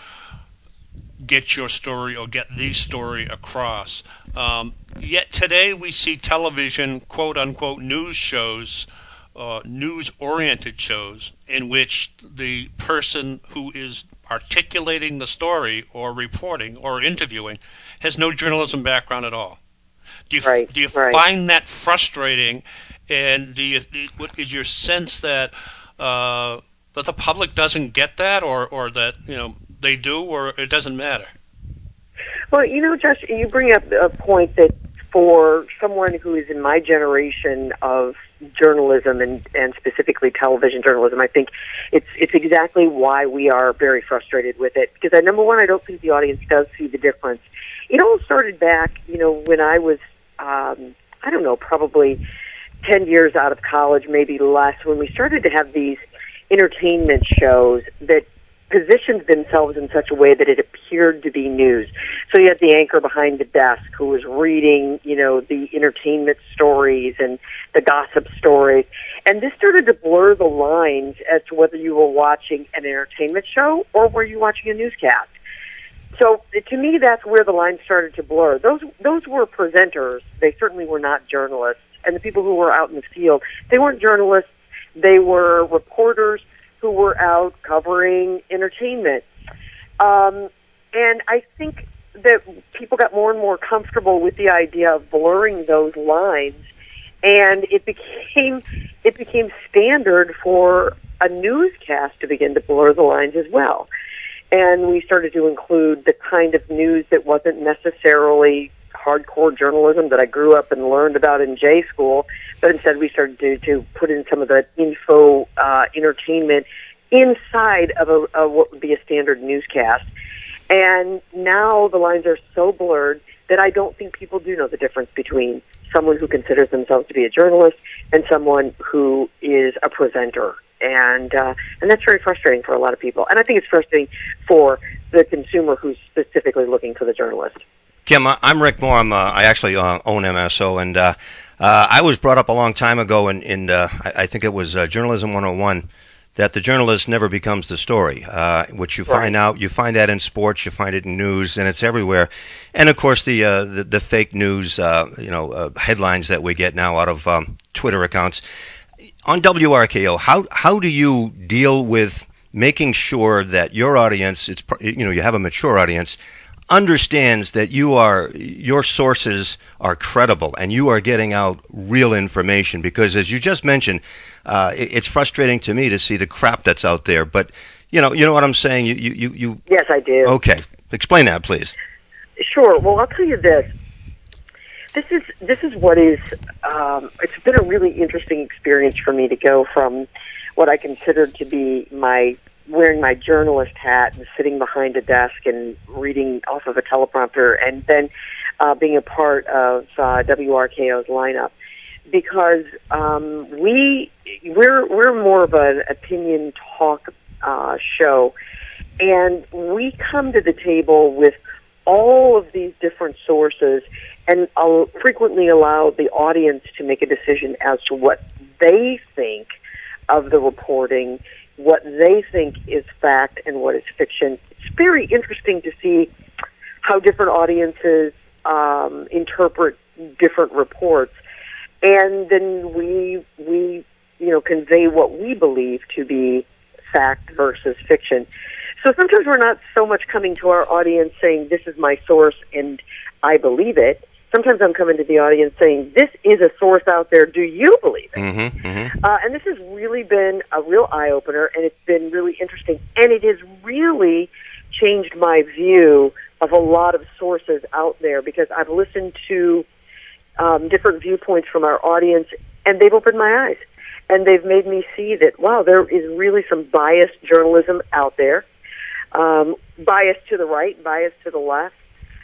get your story or get the story across. Yet today we see television, quote-unquote, news shows, news-oriented shows, in which the person who is articulating the story or reporting or interviewing has no journalism background at all. Do you find that frustrating, and what is your sense that the public doesn't get that, or that they do, or it doesn't matter? Well, Josh, you bring up a point that for someone who is in my generation of journalism and specifically television journalism, I think it's exactly why we are very frustrated with it. Because number one, I don't think the audience does see the difference. It all started back, when I was, probably 10 years out of college, maybe less, when we started to have these entertainment shows that positioned themselves in such a way that it appeared to be news. So you had the anchor behind the desk who was reading, the entertainment stories and the gossip stories. And this started to blur the lines as to whether you were watching an entertainment show or were you watching a newscast. So to me, that's where the lines started to blur. Those were presenters. They certainly were not journalists. And the people who were out in the field, they weren't journalists. They were reporters who were out covering entertainment. And I think that people got more and more comfortable with the idea of blurring those lines, and it became standard for a newscast to begin to blur the lines as well. And we started to include the kind of news that wasn't necessarily hardcore journalism that I grew up and learned about in J school, but instead we started to put in some of the info entertainment inside of what would be a standard newscast. And now the lines are so blurred that I don't think people do know the difference between someone who considers themselves to be a journalist and someone who is a presenter. And that's very frustrating for a lot of people. And I think it's frustrating for the consumer who's specifically looking for the journalist. Kim, I'm Rick Moore. I actually own MSO, and I was brought up a long time ago in I think it was Journalism 101, that the journalist never becomes the story, which you find out. You find that in sports, you find it in news, and it's everywhere. And of course, the fake news, headlines that we get now out of Twitter accounts. On WRKO, how do you deal with making sure that your audience, you have a mature audience, understands that your sources are credible and you are getting out real information? Because as you just mentioned, it's frustrating to me to see the crap that's out there. But you know what I'm saying. You. Yes, I do. Okay, explain that, please. Sure. Well, I'll tell you this. This is what is. It's been a really interesting experience for me to go from what I considered to be wearing my journalist hat and sitting behind a desk and reading off of a teleprompter, and then being a part of WRKO's lineup, because we're more of an opinion talk show, and we come to the table with all of these different sources, and frequently allow the audience to make a decision as to what they think of the reporting, what they think is fact and what is fiction. It's very interesting to see how different audiences interpret different reports, and then we convey what we believe to be fact versus fiction. So sometimes we're not so much coming to our audience saying, this is my source and I believe it. Sometimes I'm coming to the audience saying, this is a source out there, do you believe it? Mm-hmm, mm-hmm. And this has really been a real eye-opener, and it's been really interesting. And it has really changed my view of a lot of sources out there, because I've listened to different viewpoints from our audience, and they've opened my eyes. And they've made me see that, wow, there is really some biased journalism out there, bias to the right, bias to the left.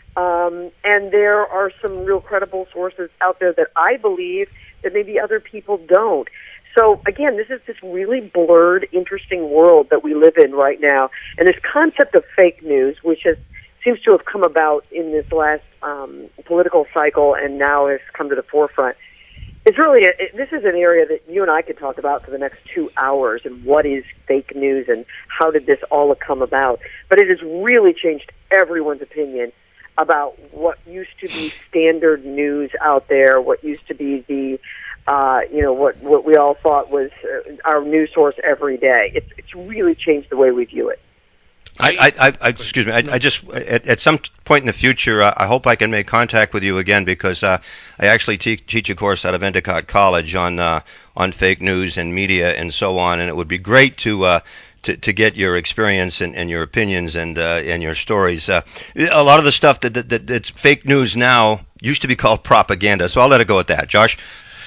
And there are some real credible sources out there that I believe that maybe other people don't. So, again, this is this really blurred, interesting world that we live in right now. And this concept of fake news, which seems to have come about in this last political cycle and now has come to the forefront, is really, this is an area that you and I could talk about for the next 2 hours, and what is fake news and how did this all come about. But it has really changed everyone's opinion about what used to be standard news out there, what used to be the, what we all thought was our news source every day. It's really changed the way we view it. Excuse me. I just at some point in the future, I hope I can make contact with you again, because I actually teach a course out of Endicott College on fake news and media and so on, and it would be great to get your experience and your opinions and your stories. A lot of the stuff that's fake news now used to be called propaganda, so I'll let it go at that. Josh?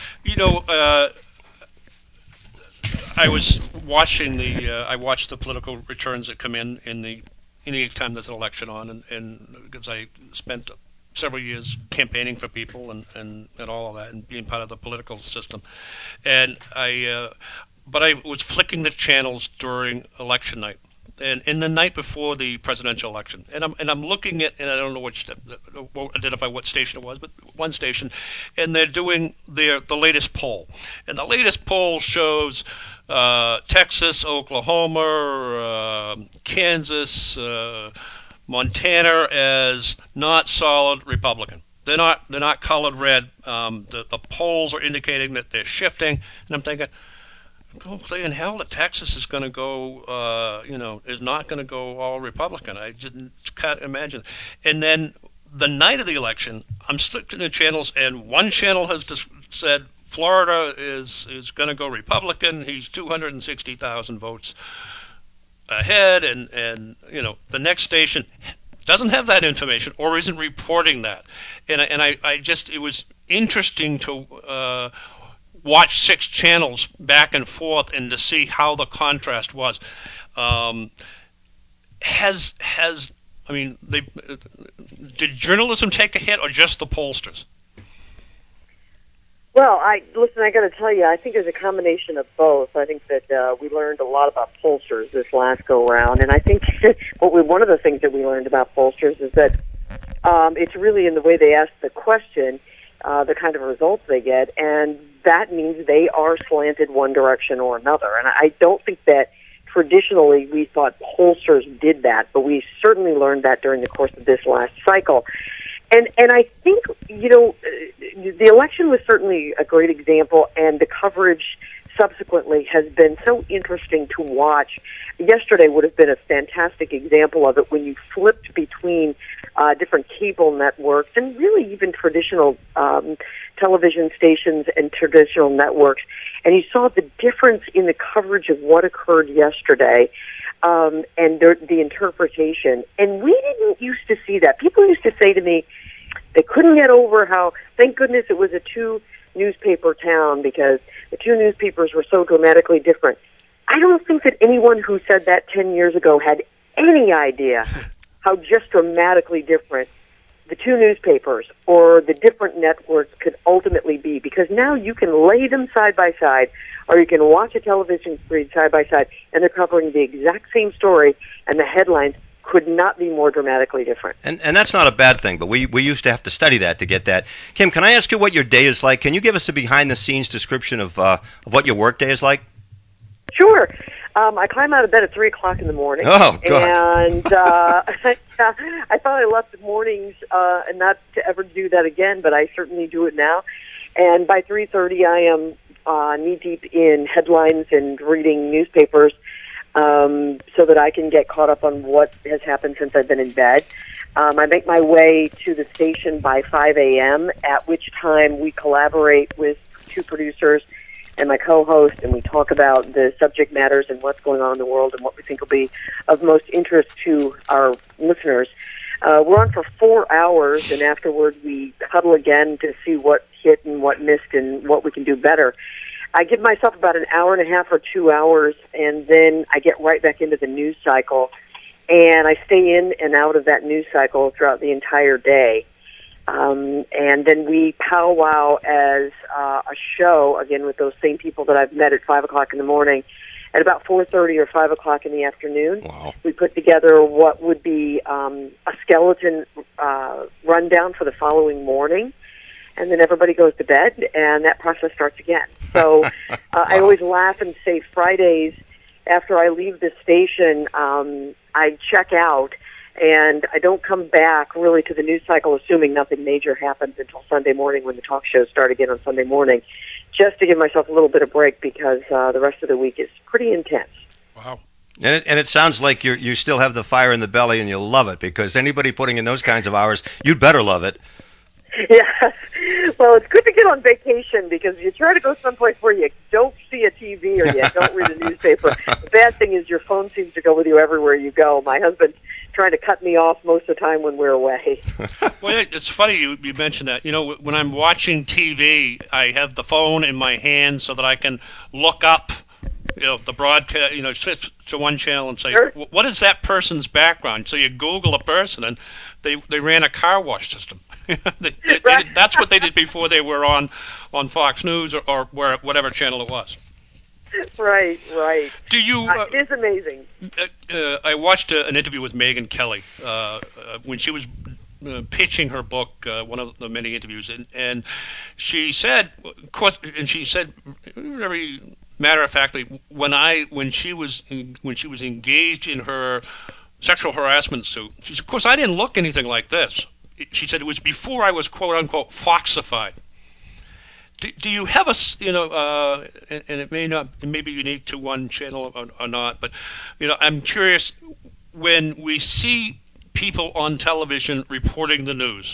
I was watching I watched the political returns that come in any time there's an election on, and because I spent several years campaigning for people and all of that and being part of the political system, and but I was flicking the channels during election night, and the night before the presidential election, and I'm looking at, and I don't know won't identify what station it was, but one station, and they're doing the latest poll, and the latest poll shows Texas, Oklahoma, Kansas, Montana as not solid Republican. They're not colored red. The polls are indicating that they're shifting, and I'm thinking, holy in hell, that Texas is going to go, is not going to go all Republican. I can't imagine. And then the night of the election, I'm flicking the channels, and one channel has just said Florida is going to go Republican. He's 260,000 votes ahead, and the next station doesn't have that information or isn't reporting that. And I just, it was interesting to watch 6 channels back and forth and to see how the contrast was. Did journalism take a hit, or just the pollsters? Well, I got to tell you, I think there's a combination of both. I think that we learned a lot about pollsters this last go-round, and I think one of the things that we learned about pollsters is that it's really in the way they ask the question, the kind of results they get, and that means they are slanted one direction or another. And I don't think that traditionally we thought pollsters did that, but we certainly learned that during the course of this last cycle. And I think, the election was certainly a great example, and the coverage subsequently has been so interesting to watch. Yesterday would have been a fantastic example of it when you flipped between different cable networks and really even traditional television stations and traditional networks, and you saw the difference in the coverage of what occurred yesterday and the interpretation. And we didn't used to see that. People used to say to me they couldn't get over how, thank goodness it was a two-newspaper town because the two newspapers were so dramatically different. I don't think that anyone who said that 10 years ago had any idea how just dramatically different the two newspapers or the different networks could ultimately be, because now you can lay them side by side, or you can watch a television screen side by side, and they're covering the exact same story, and the headlines could not be more dramatically different. And that's not a bad thing, but we used to have to study that to get that. Kim, can I ask you what your day is like? Can you give us a behind-the-scenes description of what your work day is like? Sure. I climb out of bed at 3 o'clock in the morning. Oh, God. And I thought I left the mornings and not to ever do that again, but I certainly do it now. And by 3:30, I am knee-deep in headlines and reading newspapers so that I can get caught up on what has happened since I've been in bed. I make my way to the station by 5 a.m., at which time we collaborate with two producers and my co-host, and we talk about the subject matters and what's going on in the world and what we think will be of most interest to our listeners. We're on for 4 hours, and afterward we huddle again to see what hit and what missed and what we can do better. I give myself about an hour and a half or 2 hours, and then I get right back into the news cycle, and I stay in and out of that news cycle throughout the entire day. And then we powwow as a show, again, with those same people that I've met at 5 o'clock in the morning. At about 4:30 or 5 o'clock in the afternoon, wow, we put together what would be a skeleton rundown for the following morning. And then everybody goes to bed, and that process starts again. So wow. I always laugh and say Fridays, after I leave the station, I check out, and I don't come back really to the news cycle assuming nothing major happens until Sunday morning when the talk shows start again on Sunday morning, just to give myself a little bit of break because the rest of the week is pretty intense. Wow. And it sounds like you still have the fire in the belly and you love it, because anybody putting in those kinds of hours, you'd better love it. Yes. Well, it's good to get on vacation because you try to go someplace where you don't see a TV or you don't read a newspaper. The bad thing is your phone seems to go with you everywhere you go. My husband's trying to cut me off most of the time when we're away. Well, it's funny you mentioned that. You know, when I'm watching TV, I have the phone in my hand so that I can look up, the broadcast, switch to one channel and say, Sure. What is that person's background? So you Google a person, and they ran a car wash system. Right. That's what they did before they were on Fox News or whatever channel it was. Right. Do you? It is amazing. I watched an interview with Megyn Kelly when she was pitching her book, one of the many interviews, and she said, very matter of factly, when she was engaged in her sexual harassment suit, she said, of course, I didn't look anything like this. She said it was before I was quote unquote foxified. Do you have and it may be unique to one channel or not, but I'm curious, when we see people on television reporting the news,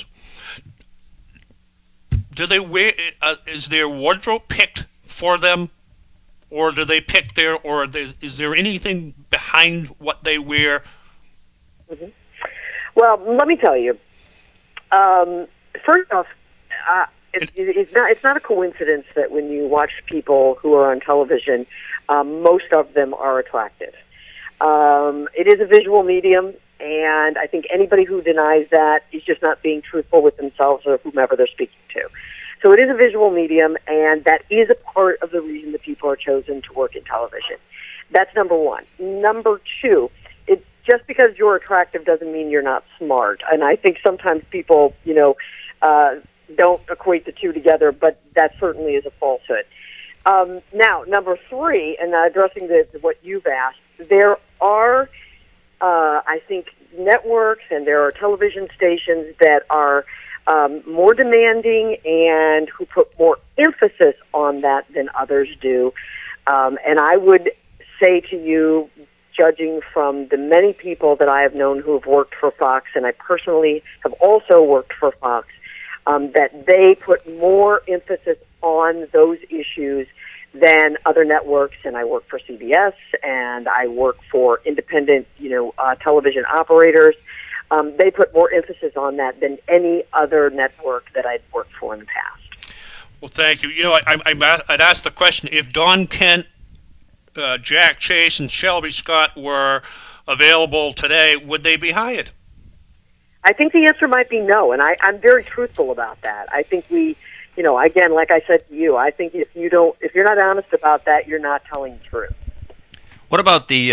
do they wear? Is their wardrobe picked for them, or do they pick is there anything behind what they wear? Mm-hmm. Well, let me tell you. First off, it's not a coincidence that when you watch people who are on television, most of them are attractive. It is a visual medium, and I think anybody who denies that is just not being truthful with themselves or whomever they're speaking to. So it is a visual medium, and that is a part of the reason that people are chosen to work in television. That's number one. Number two, just because you're attractive doesn't mean you're not smart. And I think sometimes people, don't equate the two together, but that certainly is a falsehood. Now, number 3, and addressing what you've asked, there are, I think, networks and there are television stations that are more demanding and who put more emphasis on that than others do. And I would say to you, judging from the many people that I have known who have worked for Fox, and I personally have also worked for Fox, that they put more emphasis on those issues than other networks. And I work for CBS, and I work for independent, television operators. They put more emphasis on that than any other network that I'd worked for in the past. Well, thank you. I'd ask the question, if Don Kent, Jack Chase, and Shelby Scott were available today, would they be hired? I think the answer might be no, and I'm very truthful about that. I think again, like I said to you, I think if you're not honest about that, you're not telling the truth. What about the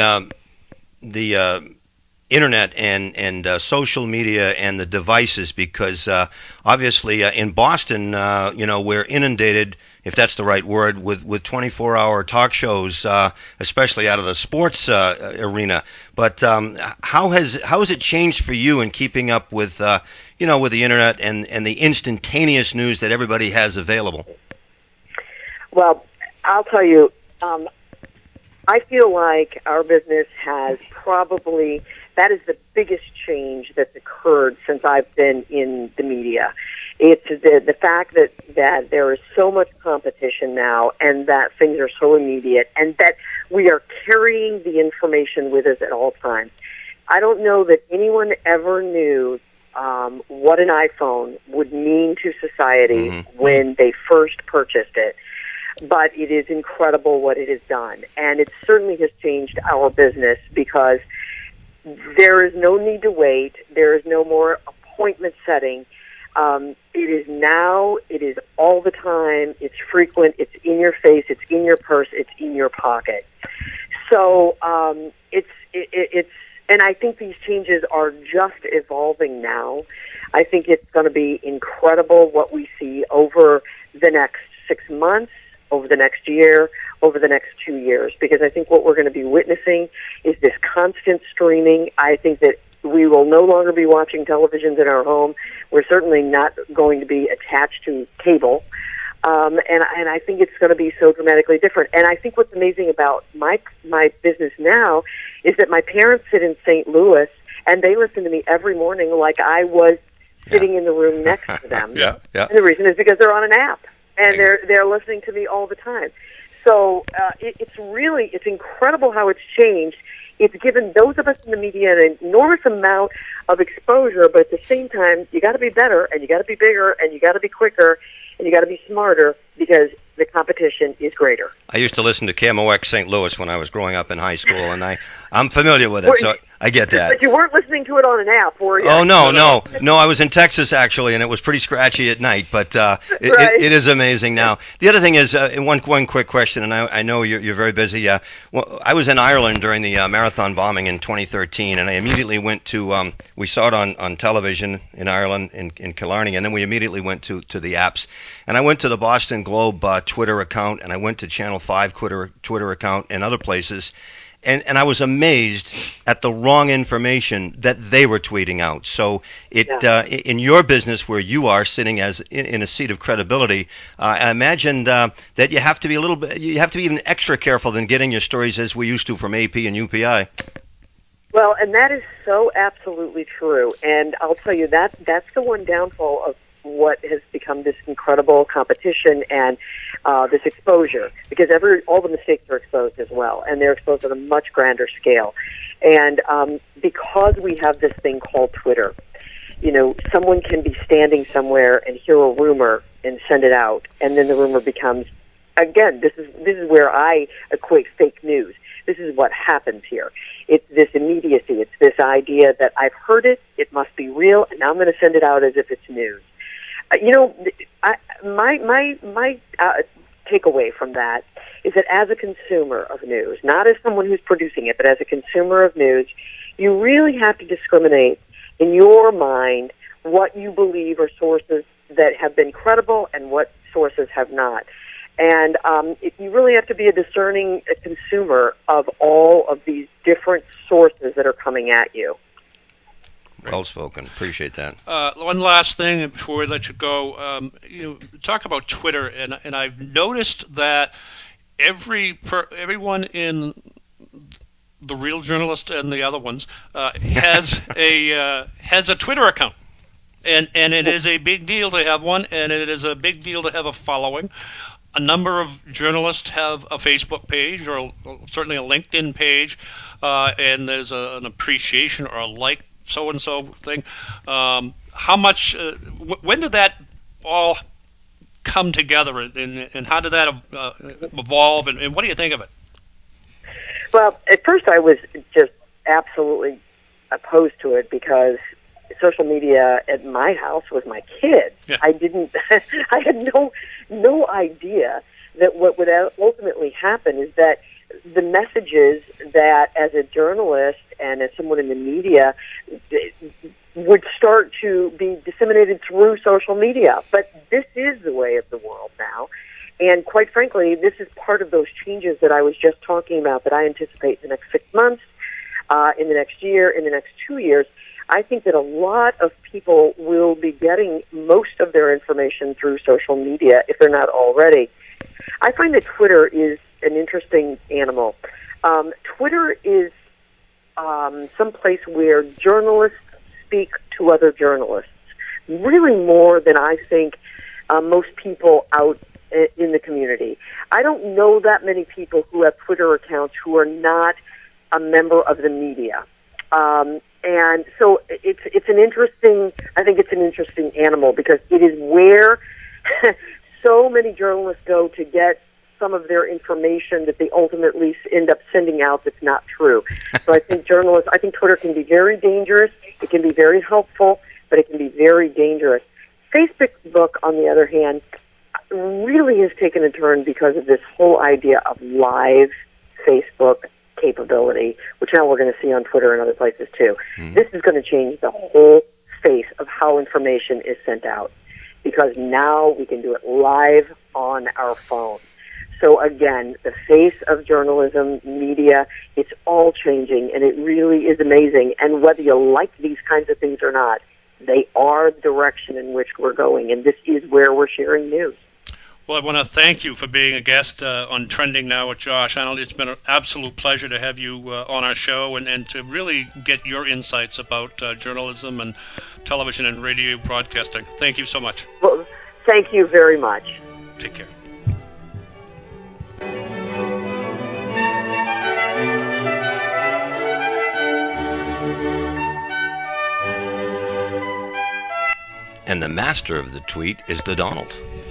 internet and social media and the devices? Because obviously in Boston, we're inundated, if that's the right word, with 24-hour talk shows, especially out of the sports arena. But how has it changed for you in keeping up with with the internet and the instantaneous news that everybody has available? Well, I'll tell you, I feel like our business has that is the biggest change that's occurred since I've been in the media. It's the fact that there is so much competition now, and that things are so immediate, and that we are carrying the information with us at all times. I don't know that anyone ever knew what an iPhone would mean to society when they first purchased it. But it is incredible what it has done. And it certainly has changed our business because there is no need to wait. There is no more appointment setting. It is now, it is all the time, it's frequent, it's in your face, it's in your purse, it's in your pocket. So and I think these changes are just evolving now. I think it's going to be incredible what we see over the next 6 months, over the next year, over the next 2 years, because I think what we're going to be witnessing is this constant streaming. I think that we will no longer be watching televisions in our home. We're certainly not going to be attached to cable. And I think it's going to be so dramatically different. And I think what's amazing about my business now is that my parents sit in St. Louis, and they listen to me every morning like I was sitting in the room next to them. Yeah. And the reason is because they're on an app, and they're listening to me all the time. So it's incredible how it's changed. It's given those of us in the media an enormous amount of exposure, but at the same time, you got to be better, and you got to be bigger, and you got to be quicker, and you got to be smarter because the competition is greater. I used to listen to KMOX St. Louis when I was growing up in high school, and I'm familiar with it, so I get that. But you weren't listening to it on an app, were you? Oh, no. I was in Texas, actually, and it was pretty scratchy at night, but it is amazing now. The other thing is, one quick question, and I know you're very busy. Well, I was in Ireland during the marathon bombing in 2013, and I immediately went to, we saw it on television in Ireland, in Killarney, and then we immediately went to the apps. And I went to the Boston Globe Twitter account, and I went to Channel 5 Twitter account and other places. And I was amazed at the wrong information that they were tweeting out. So in your business where you are sitting as in a seat of credibility, I imagine that you have to be even extra careful than getting your stories as we used to from AP and UPI. Well, and that is so absolutely true. And I'll tell you that's the one downfall of what has become this incredible competition and this exposure, because all the mistakes are exposed as well, and they're exposed on a much grander scale. And because we have this thing called Twitter, someone can be standing somewhere and hear a rumor and send it out, and then the rumor becomes, again, this is where I equate fake news. This is what happens here. It's this immediacy. It's this idea that I've heard it, it must be real, and now I'm going to send it out as if it's news. My takeaway from that is that as a consumer of news, not as someone who's producing it, but as a consumer of news, you really have to discriminate in your mind what you believe are sources that have been credible and what sources have not. And you really have to be a discerning consumer of all of these different sources that are coming at you. Well spoken. Appreciate that. One last thing before we let you go. You talk about Twitter, and I've noticed that everyone in The Real Journalist and the other ones has a Twitter account. And it is a big deal to have one, and it is a big deal to have a following. A number of journalists have a Facebook page, or certainly a LinkedIn page, and there's an appreciation or a like so-and-so thing. How much? When did that all come together, and how did that evolve, and what do you think of it? Well, at first I was just absolutely opposed to it because social media at my house was my kids. Yeah. I had no idea that what would ultimately happen is that the messages that as a journalist and as someone in the media would start to be disseminated through social media. But this is the way of the world now. And quite frankly, this is part of those changes that I was just talking about that I anticipate in the next 6 months, in the next year, in the next 2 years. I think that a lot of people will be getting most of their information through social media, if they're not already. I find that Twitter is an interesting animal. Twitter is some place where journalists speak to other journalists, really more than I think most people out in the community. I don't know that many people who have Twitter accounts who are not a member of the media. And so it's an interesting, I think it's an interesting animal because it is where so many journalists go to get some of their information that they ultimately end up sending out that's not true. So I think Twitter can be very dangerous. It can be very helpful, but it can be very dangerous. Facebook, on the other hand, really has taken a turn because of this whole idea of live Facebook capability, which now we're going to see on Twitter and other places too. Mm-hmm. This is going to change the whole face of how information is sent out because now we can do it live on our phone. So again, the face of journalism, media, it's all changing and it really is amazing. And whether you like these kinds of things or not, they are the direction in which we're going, and this is where we're sharing news. Well, I want to thank you for being a guest on Trending Now with Josh Arnold. It's been an absolute pleasure to have you on our show and to really get your insights about journalism and television and radio broadcasting. Thank you so much. Well, thank you very much. Take care. And the master of the tweet is the Donald.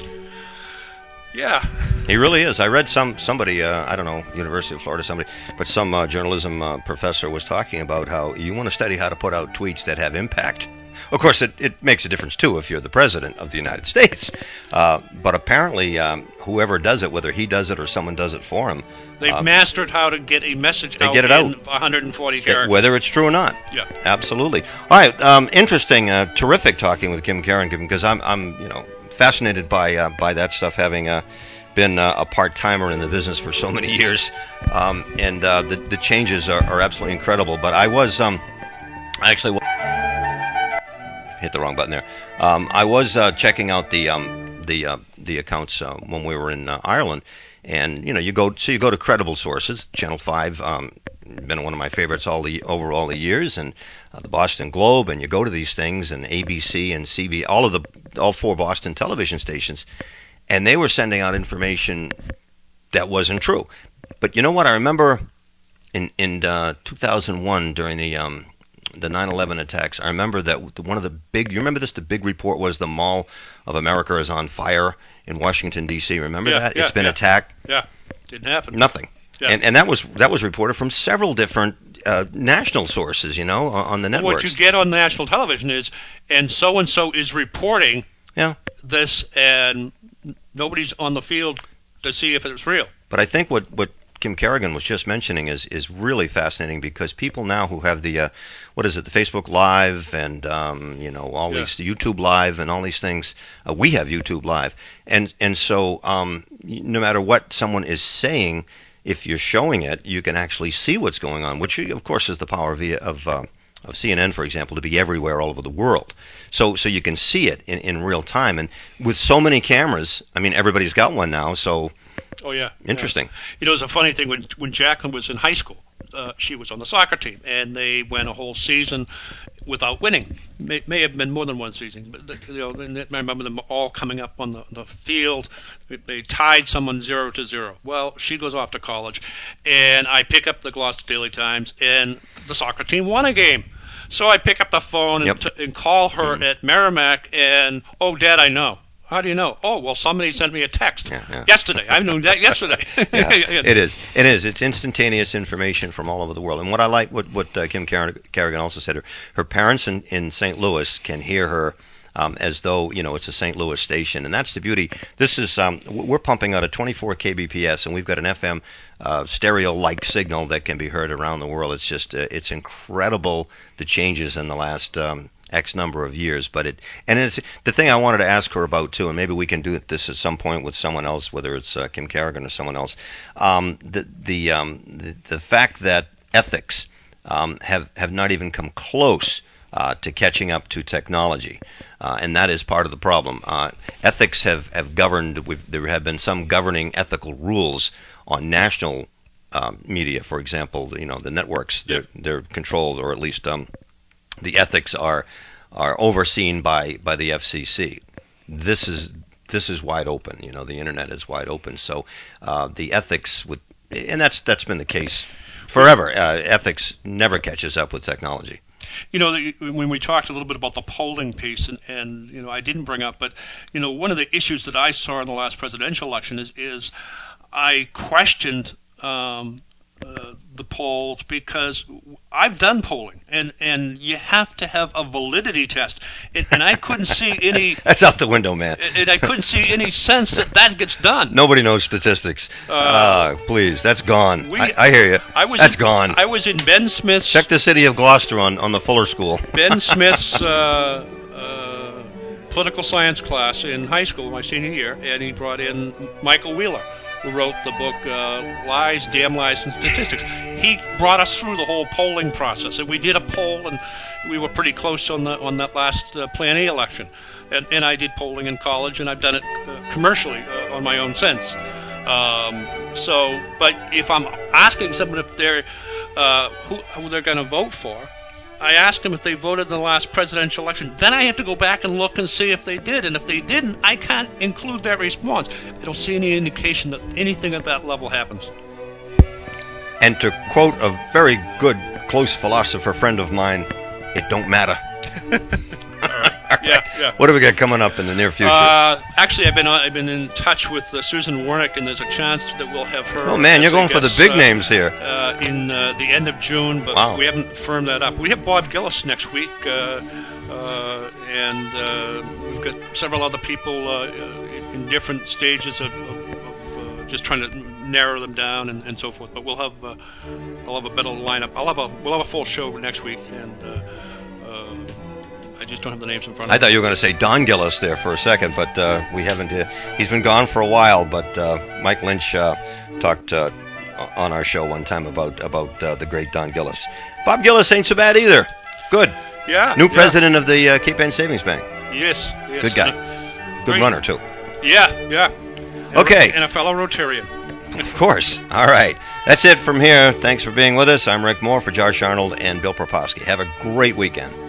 Yeah. He really is. I read somebody, I don't know, University of Florida, somebody, but some journalism professor was talking about how you want to study how to put out tweets that have impact. Of course, it makes a difference, too, if you're the president of the United States. But apparently, whoever does it, whether he does it or someone does it for him, they've mastered how to get a message out in 140 characters. Whether it's true or not. Yeah. Absolutely. All right. Interesting. Terrific talking with Kim Karen because I'm fascinated by that stuff, having been a part-timer in the business for so many years, and the changes are absolutely incredible. But I was I actually hit the wrong button there. I was checking out the accounts when we were in Ireland, and you go to credible sources. Channel 5 been one of my favorites over all the years, and the Boston Globe, and you go to these things, and ABC and CB, all four Boston television stations, and they were sending out information that wasn't true. But you know what? I remember in 2001 during the 9/11 attacks. I remember that one of the big. You remember this? The big report was the Mall of America is on fire in Washington D.C. Remember that? It's been attacked. Yeah, didn't happen. Nothing. Yeah. And that was reported from several different national sources, on the networks. What you get on national television is, and so is reporting this, and nobody's on the field to see if it's real. But I think what Kim Kerrigan was just mentioning is really fascinating, because people now who have the the Facebook Live and all these YouTube Live and all these things, we have YouTube Live, and so no matter what someone is saying, if you're showing it, you can actually see what's going on, which of course is the power of CNN, for example, to be everywhere all over the world. So you can see it in real time. And with so many cameras, I mean, everybody's got one now, so interesting. Yeah. It's a funny thing. When Jacqueline was in high school, she was on the soccer team, and they went a whole season without winning. May have been more than one season, but I remember them all coming up on the field. They tied someone 0-0. Well, she goes off to college, and I pick up the Gloucester Daily Times, and the soccer team won a game. So I pick up the phone and call her at Merrimack, and, Dad, I know. How do you know? Oh, well, somebody sent me a text yesterday. I knew that yesterday. It is. It's instantaneous information from all over the world. And what I like, what Kim Kerrigan also said, her parents in St. Louis can hear her as though it's a St. Louis station, and that's the beauty. This is we're pumping out a 24 kbps, and we've got an FM stereo-like signal that can be heard around the world. It's just it's incredible, the changes in the last X number of years. But it's the thing I wanted to ask her about too, and maybe we can do this at some point with someone else, whether it's Kim Kerrigan or someone else. The fact that ethics have not even come close to catching up to technology, and that is part of the problem. Ethics have governed. There have been some governing ethical rules on national media, for example. The networks, they're controlled, or at least the ethics are overseen by the FCC. This is wide open. The internet is wide open. So the ethics and that's been the case forever. Ethics never catches up with technology. When we talked a little bit about the polling piece, and I didn't bring up, but one of the issues that I saw in the last presidential election is I questioned the polls, because I've done polling, and you have to have a validity test, and I couldn't see any. That's out the window, man. And I couldn't see any sense that gets done. Nobody knows statistics. Please, that's gone. I hear you. That's gone. I was in Ben Smith's. Check the city of Gloucester on the Fuller School. Ben Smith's political science class in high school, my senior year, and he brought in Michael Wheeler, who wrote the book Lies, Damn Lies, and Statistics. He brought us through the whole polling process, and we did a poll, and we were pretty close on that last Plan A election. And I did polling in college, and I've done it commercially on my own since. But if I'm asking someone if they're who they're going to vote for, I ask them if they voted in the last presidential election. Then I have to go back and look and see if they did. And if they didn't, I can't include that response. I don't see any indication that anything at that level happens. And to quote a very good, close philosopher friend of mine, it don't matter. Yeah. What do we got coming up in the near future? Actually, I've been in touch with Susan Warnick, and there's a chance that we'll have her. Oh man, you're going for the big names here. In the end of June, but we haven't firmed that up. We have Bob Gillis next week, and we've got several other people in different stages of just trying to narrow them down and so forth. But I'll have a better lineup. We'll have a full show next week, and. I just don't have the names in front of me. I thought you were going to say Don Gillis there for a second, but we haven't. He's been gone for a while, but Mike Lynch talked on our show one time about the great Don Gillis. Bob Gillis ain't so bad either. Good. Yeah. New president of the Cape Ann Savings Bank. Yes. Good guy. Good runner, too. Yeah. Okay. And a fellow Rotarian. Of course. All right. That's it from here. Thanks for being with us. I'm Rick Moore for Josh Arnold and Bill Proposky. Have a great weekend.